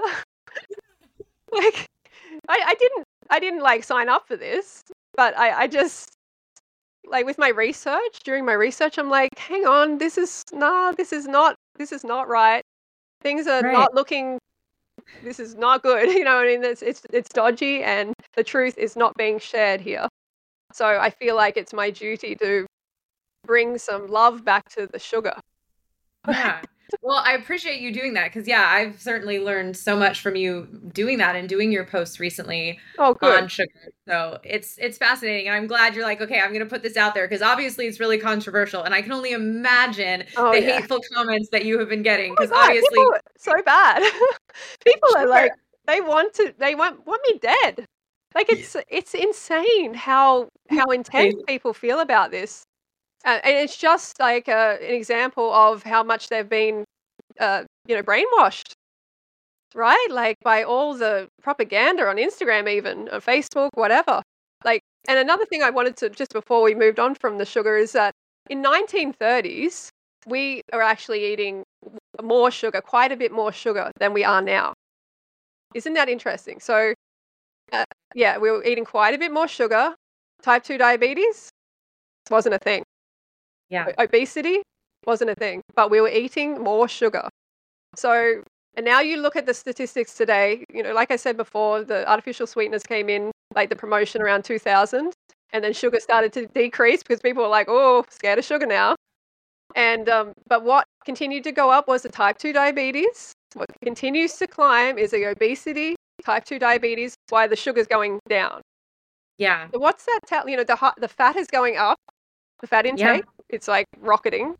Speaker 2: Like I, I didn't I didn't like sign up for this, but I, I just like with my research, during my research, I'm like, hang on, this is nah, this is not this is not right. Things are
Speaker 1: Right.
Speaker 2: not looking this is not good. You know what I mean? It's it's it's dodgy and the truth is not being shared here. So I feel like it's my duty to bring some love back to the sugar.
Speaker 1: Yeah. Well, I appreciate you doing that because, yeah, I've certainly learned so much from you doing that and doing your posts recently
Speaker 2: Oh, good.
Speaker 1: on sugar. So it's it's fascinating, and I'm glad you're like, okay, I'm going to put this out there because obviously it's really controversial, and I can only imagine
Speaker 2: Oh,
Speaker 1: the
Speaker 2: yeah.
Speaker 1: hateful comments that you have been getting
Speaker 2: Oh
Speaker 1: because
Speaker 2: my God,
Speaker 1: obviously,
Speaker 2: people are so bad. People are
Speaker 1: sure,
Speaker 2: like, they want to, they want want me dead. Like it's it's insane how how intense
Speaker 1: crazy.
Speaker 2: people feel about this. Uh, and it's just like uh, an example of how much they've been, uh, you know, brainwashed, right? Like by all the propaganda on Instagram, even on Facebook, whatever. Like, and another thing I wanted to just before we moved on from the sugar is that in nineteen thirties we are actually eating more sugar, quite a bit more sugar than we are now. Isn't that interesting? So, uh, yeah, we were eating quite a bit more sugar. Type two diabetes wasn't a thing.
Speaker 1: Yeah.
Speaker 2: Obesity wasn't a thing, but we were eating more sugar. So, and now you look at the statistics today, you know, like I said before, the artificial sweeteners came in, like the promotion around two thousand, and then sugar started to decrease because people were like, oh, scared of sugar now. And, um, but what continued to go up was the type two diabetes. What continues to climb is the obesity, type two diabetes, why the sugar's going down.
Speaker 1: Yeah.
Speaker 2: So what's that tell, you know, the, hu- the fat is going up, the fat
Speaker 1: Yeah.
Speaker 2: intake, it's like rocketing.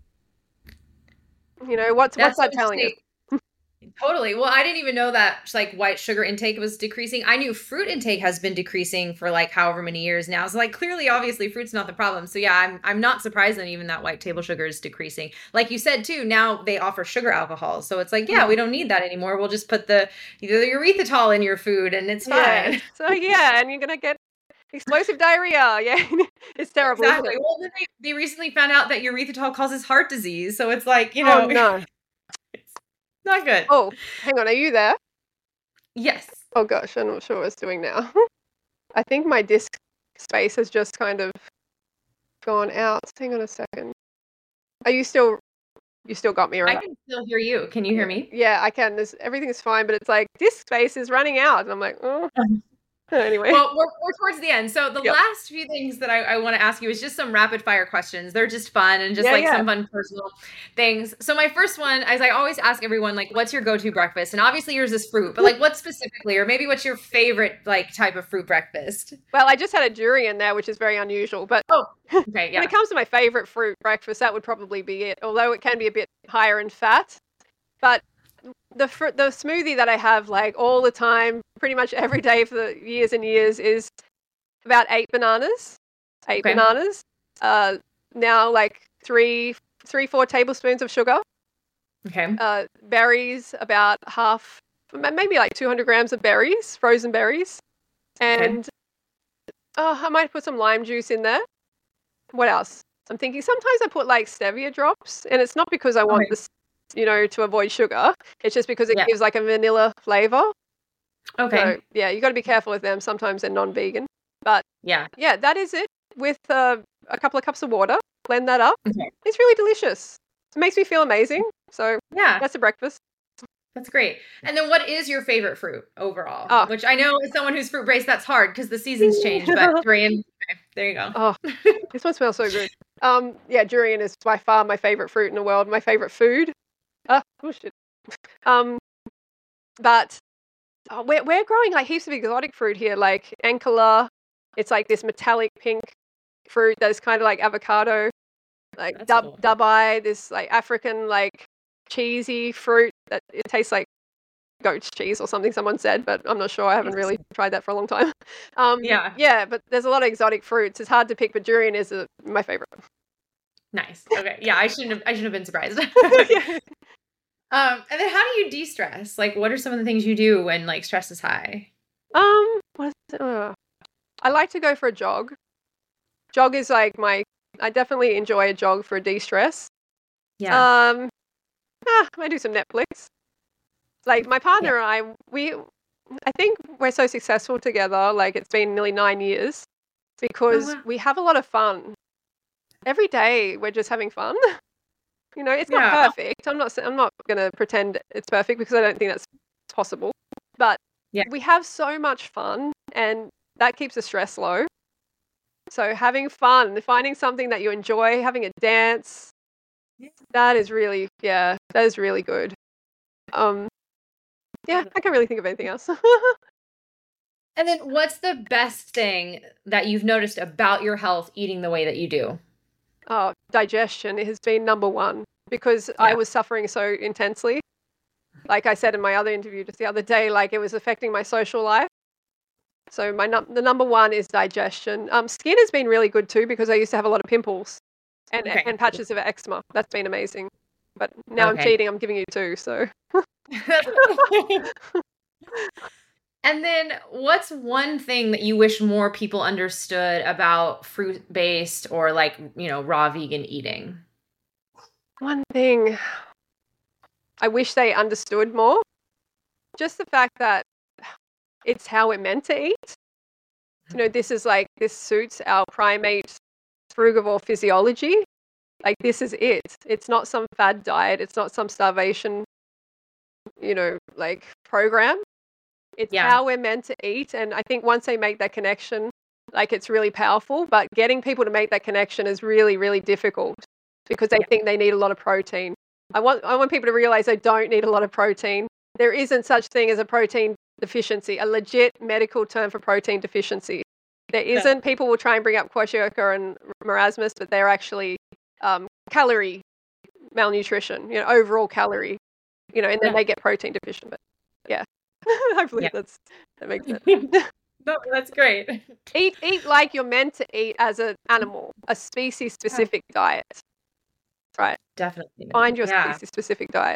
Speaker 2: You know, what's, what's
Speaker 1: That's so
Speaker 2: that telling us?
Speaker 1: interesting. Totally. Well, I didn't even know that like white sugar intake was decreasing. I knew fruit intake has been decreasing for like however many years now. So like clearly, obviously, fruit's not the problem. So yeah, I'm I'm not surprised that even that white table sugar is decreasing. Like you said too, now they offer sugar alcohol. So it's like, yeah, we don't need that anymore. We'll just put the either the erythritol in your food and it's
Speaker 2: Yeah.
Speaker 1: fine.
Speaker 2: So yeah, and you're gonna get explosive diarrhea. Yeah, it's terrible, isn't
Speaker 1: Exactly.
Speaker 2: it?
Speaker 1: Well, then they, they recently found out that erythritol causes heart disease. So it's like, you
Speaker 2: Oh
Speaker 1: know,
Speaker 2: no.
Speaker 1: it's not good.
Speaker 2: Oh, hang on. Are you there?
Speaker 1: Yes.
Speaker 2: Oh gosh, I'm not sure what it's doing now. I think my disk space has just kind of gone out. Hang on a second. Are you still? You still got me
Speaker 1: I
Speaker 2: right?
Speaker 1: can still hear you. Can you hear
Speaker 2: Yeah.
Speaker 1: me?
Speaker 2: Yeah, I can. There's everything is fine, but it's like disk space is running out, and I'm like, oh. Anyway.
Speaker 1: Well, we're, we're towards the end. So the
Speaker 2: Yep.
Speaker 1: last few things that I, I want to ask you is just some rapid fire questions. They're just fun and just
Speaker 2: Yeah,
Speaker 1: like
Speaker 2: yeah.
Speaker 1: some fun personal things. So my first one, as I always ask everyone, like, what's your go-to breakfast? And obviously yours is fruit, but like what specifically, or maybe what's your favorite like type of fruit breakfast?
Speaker 2: Well, I just had a durian there, which is very unusual, but
Speaker 1: Oh, okay,
Speaker 2: when
Speaker 1: yeah.
Speaker 2: it comes to my favorite fruit breakfast, that would probably be it. Although it can be a bit higher in fat, but the fr- the smoothie that I have like all the time, pretty much every day for the years and years, is about eight bananas, eight
Speaker 1: Okay.
Speaker 2: bananas. Uh, now like three, three, four tablespoons of sugar.
Speaker 1: Okay.
Speaker 2: Uh, berries, about half, m- maybe like two hundred grams of berries, frozen berries,
Speaker 1: Okay.
Speaker 2: and oh, I might put some lime juice in there. What else? I'm thinking sometimes I put like stevia drops, and it's not because I want
Speaker 1: Okay.
Speaker 2: this, you know, to avoid sugar. It's just because it
Speaker 1: Yeah.
Speaker 2: gives like a vanilla flavor.
Speaker 1: Okay.
Speaker 2: So yeah, you got to be careful with them. Sometimes they're non-vegan, but
Speaker 1: Yeah.
Speaker 2: yeah, that is it. With uh, a couple of cups of water, blend that up.
Speaker 1: Okay.
Speaker 2: It's really delicious. It makes me feel amazing. So
Speaker 1: Yeah.
Speaker 2: that's a breakfast.
Speaker 1: That's great. And then what is your favorite fruit overall?
Speaker 2: Oh,
Speaker 1: Which I know as someone who's fruit based, that's hard because the seasons change, but durian, okay, there you go.
Speaker 2: oh, this one smells so good. Um, yeah, durian is by far my favorite fruit in the world. My favorite food. Ah, oh shit. Um, but oh, we're we're growing like heaps of exotic fruit here, like ankala. It's like this metallic pink fruit that's kind of like avocado, like
Speaker 1: That's
Speaker 2: dub
Speaker 1: cool.
Speaker 2: dubai. This like African like cheesy fruit that it tastes like goat's cheese or something. Someone said, but I'm not sure. I haven't really tried that for a long time. Um,
Speaker 1: Yeah.
Speaker 2: yeah, but there's a lot of exotic fruits. It's hard to pick, but durian is a, my favorite.
Speaker 1: Nice. Okay. Yeah, I shouldn't have I shouldn't have been surprised.
Speaker 2: Yeah.
Speaker 1: Um, and then how do you de-stress? Like what are some of the things you do when like stress is high?
Speaker 2: Um, what is it? Uh, I like to go for a jog. Jog is like my. I definitely enjoy a jog for de-stress.
Speaker 1: Yeah.
Speaker 2: Um, ah, I do some Netflix. Like my partner and I, we, I think we're so successful together. Like it's been nearly nine years
Speaker 1: Oh
Speaker 2: because
Speaker 1: wow.
Speaker 2: we have a lot of fun. every day we're just having fun. You know, it's not
Speaker 1: Yeah.
Speaker 2: perfect. I'm not I'm not going to pretend it's perfect because I don't think that's possible. But
Speaker 1: Yeah.
Speaker 2: we have so much fun, and that keeps the stress low. So having fun, finding something that you enjoy, having a dance, that is really, yeah, that is really good. Um, yeah, I can't really think of anything else.
Speaker 1: And then what's the best thing that you've noticed about your health eating the way that you do?
Speaker 2: Oh, digestion has been number one because
Speaker 1: Yeah.
Speaker 2: I was suffering so intensely. Like I said in my other interview just the other day, like it was affecting my social life. So my num- the number one is digestion. Um, skin has been really good too because I used to have a lot of pimples and
Speaker 1: Okay.
Speaker 2: and patches of eczema. That's been amazing. But now I'm
Speaker 1: Okay.
Speaker 2: cheating. I'm giving you two. So
Speaker 1: And then what's one thing that you wish more people understood about fruit-based or like, you know, raw vegan eating?
Speaker 2: one thing I wish they understood more, just the fact that it's how we're meant to eat. You know, this is like, this suits our primate frugivore physiology. Like, this is it. It's not some fad diet. It's not some starvation, you know, like program. It's
Speaker 1: Yeah.
Speaker 2: how we're meant to eat. And I think once they make that connection, like, it's really powerful. But getting people to make that connection is really, really difficult because they
Speaker 1: Yeah.
Speaker 2: think they need a lot of protein. I want, I want people to realize they don't need a lot of protein. There isn't such thing as a protein deficiency, a legit medical term for protein deficiency. There isn't. Yeah. People will try and bring up kwashiorkor and marasmus, but they're actually um, calorie malnutrition, you know, overall calorie, you know, and then yeah. they get protein deficient. But yeah, hopefully yeah. that's that makes sense.
Speaker 1: No, that's great.
Speaker 2: Eat, eat like you're meant to eat as an animal, a species-specific yeah. diet. Right.
Speaker 1: Definitely.
Speaker 2: Find your
Speaker 1: yeah.
Speaker 2: species-specific diet.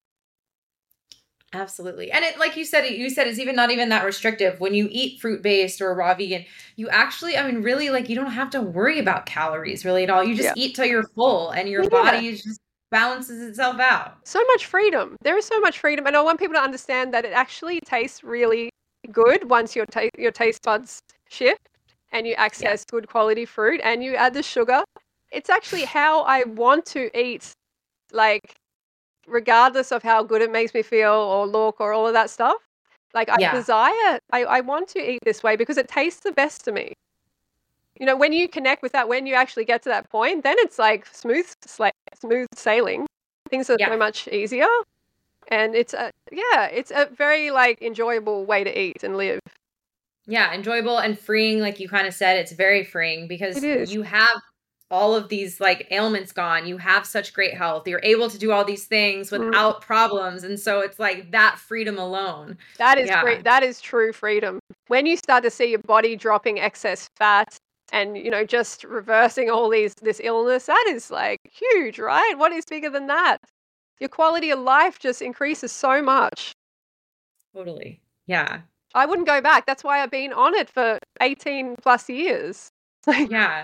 Speaker 1: Absolutely. And it, like you said, you said it's even not even that restrictive. When you eat fruit-based or raw vegan, you actually, I mean, really, like, you don't have to worry about calories really at all. You just yeah. eat till you're full and your yeah. body just balances itself out.
Speaker 2: So much freedom. There is so much freedom. And I want people to understand that it actually tastes really good once your, ta- your taste buds shift and you access yeah. good quality fruit and you add the sugar. It's actually how I want to eat, like, regardless of how good it makes me feel or look or all of that stuff. Like, I yeah. desire, I, I want to eat this way because it tastes the best to me. You know, when you connect with that, when you actually get to that point, then it's like smooth, sla- smooth sailing. Things are yeah. so much easier. And it's a, yeah, it's a very, like, enjoyable way to eat and live.
Speaker 1: Yeah, enjoyable and freeing. Like you kind of said, it's very freeing because you have all of these like ailments gone. You have such great health. You're able to do all these things without mm. problems. And so it's like that freedom alone.
Speaker 2: That is
Speaker 1: yeah.
Speaker 2: great. That is true freedom. When you start to see your body dropping excess fat and, you know, just reversing all these, this illness, that is like huge, right? What is bigger than that? Your quality of life just increases so much.
Speaker 1: Totally. Yeah.
Speaker 2: I wouldn't go back. That's why I've been on it for eighteen plus years.
Speaker 1: yeah.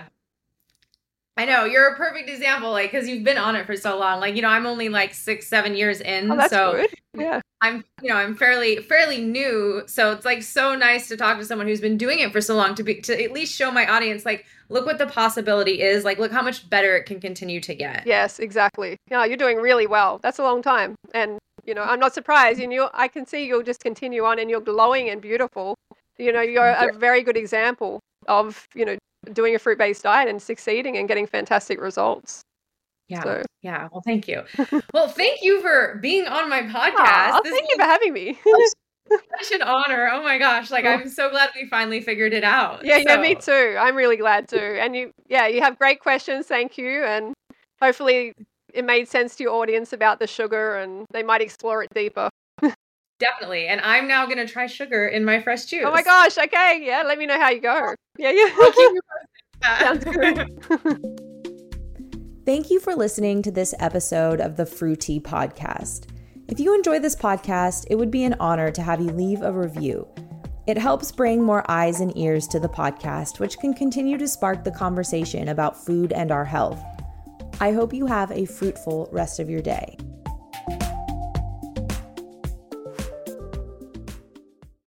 Speaker 1: I know you're a perfect example, like, because you've been on it for so long. Like, you know, I'm only like six, seven years in.
Speaker 2: Oh, that's
Speaker 1: so
Speaker 2: good. Yeah.
Speaker 1: I'm, you know, I'm fairly, fairly new. So it's like so nice to talk to someone who's been doing it for so long to be, to at least show my audience, like, look what the possibility is. Like, look how much better it can continue to get.
Speaker 2: Yes, exactly. Yeah, you're doing really well. That's a long time. And, you know, I'm not surprised. And you, I can see you'll just continue on and you're glowing and beautiful. You know, you're a very good example of, you know, doing a fruit-based diet and succeeding and getting fantastic results.
Speaker 1: Yeah.
Speaker 2: So.
Speaker 1: Yeah. Well, thank you. Well, thank you for being on my podcast.
Speaker 2: Aww, thank you for having me.
Speaker 1: Such an honor. Oh my gosh. Like, I'm so glad we finally figured it out.
Speaker 2: Yeah,
Speaker 1: so.
Speaker 2: yeah, me too. I'm really glad too. And you, yeah, you have great questions. Thank you. And hopefully it made sense to your audience about the sugar and they might explore it deeper.
Speaker 1: Definitely. And I'm now going to try sugar in my fresh juice.
Speaker 2: Oh my gosh. Okay. Yeah. Let me know how you go. Yeah. Yeah.
Speaker 1: I'll keep you posted.
Speaker 2: Sounds good.
Speaker 3: Thank you for listening to this episode of the Fruity Podcast. If you enjoy this podcast, it would be an honor to have you leave a review. It helps bring more eyes and ears to the podcast, which can continue to spark the conversation about food and our health. I hope you have a fruitful rest of your day.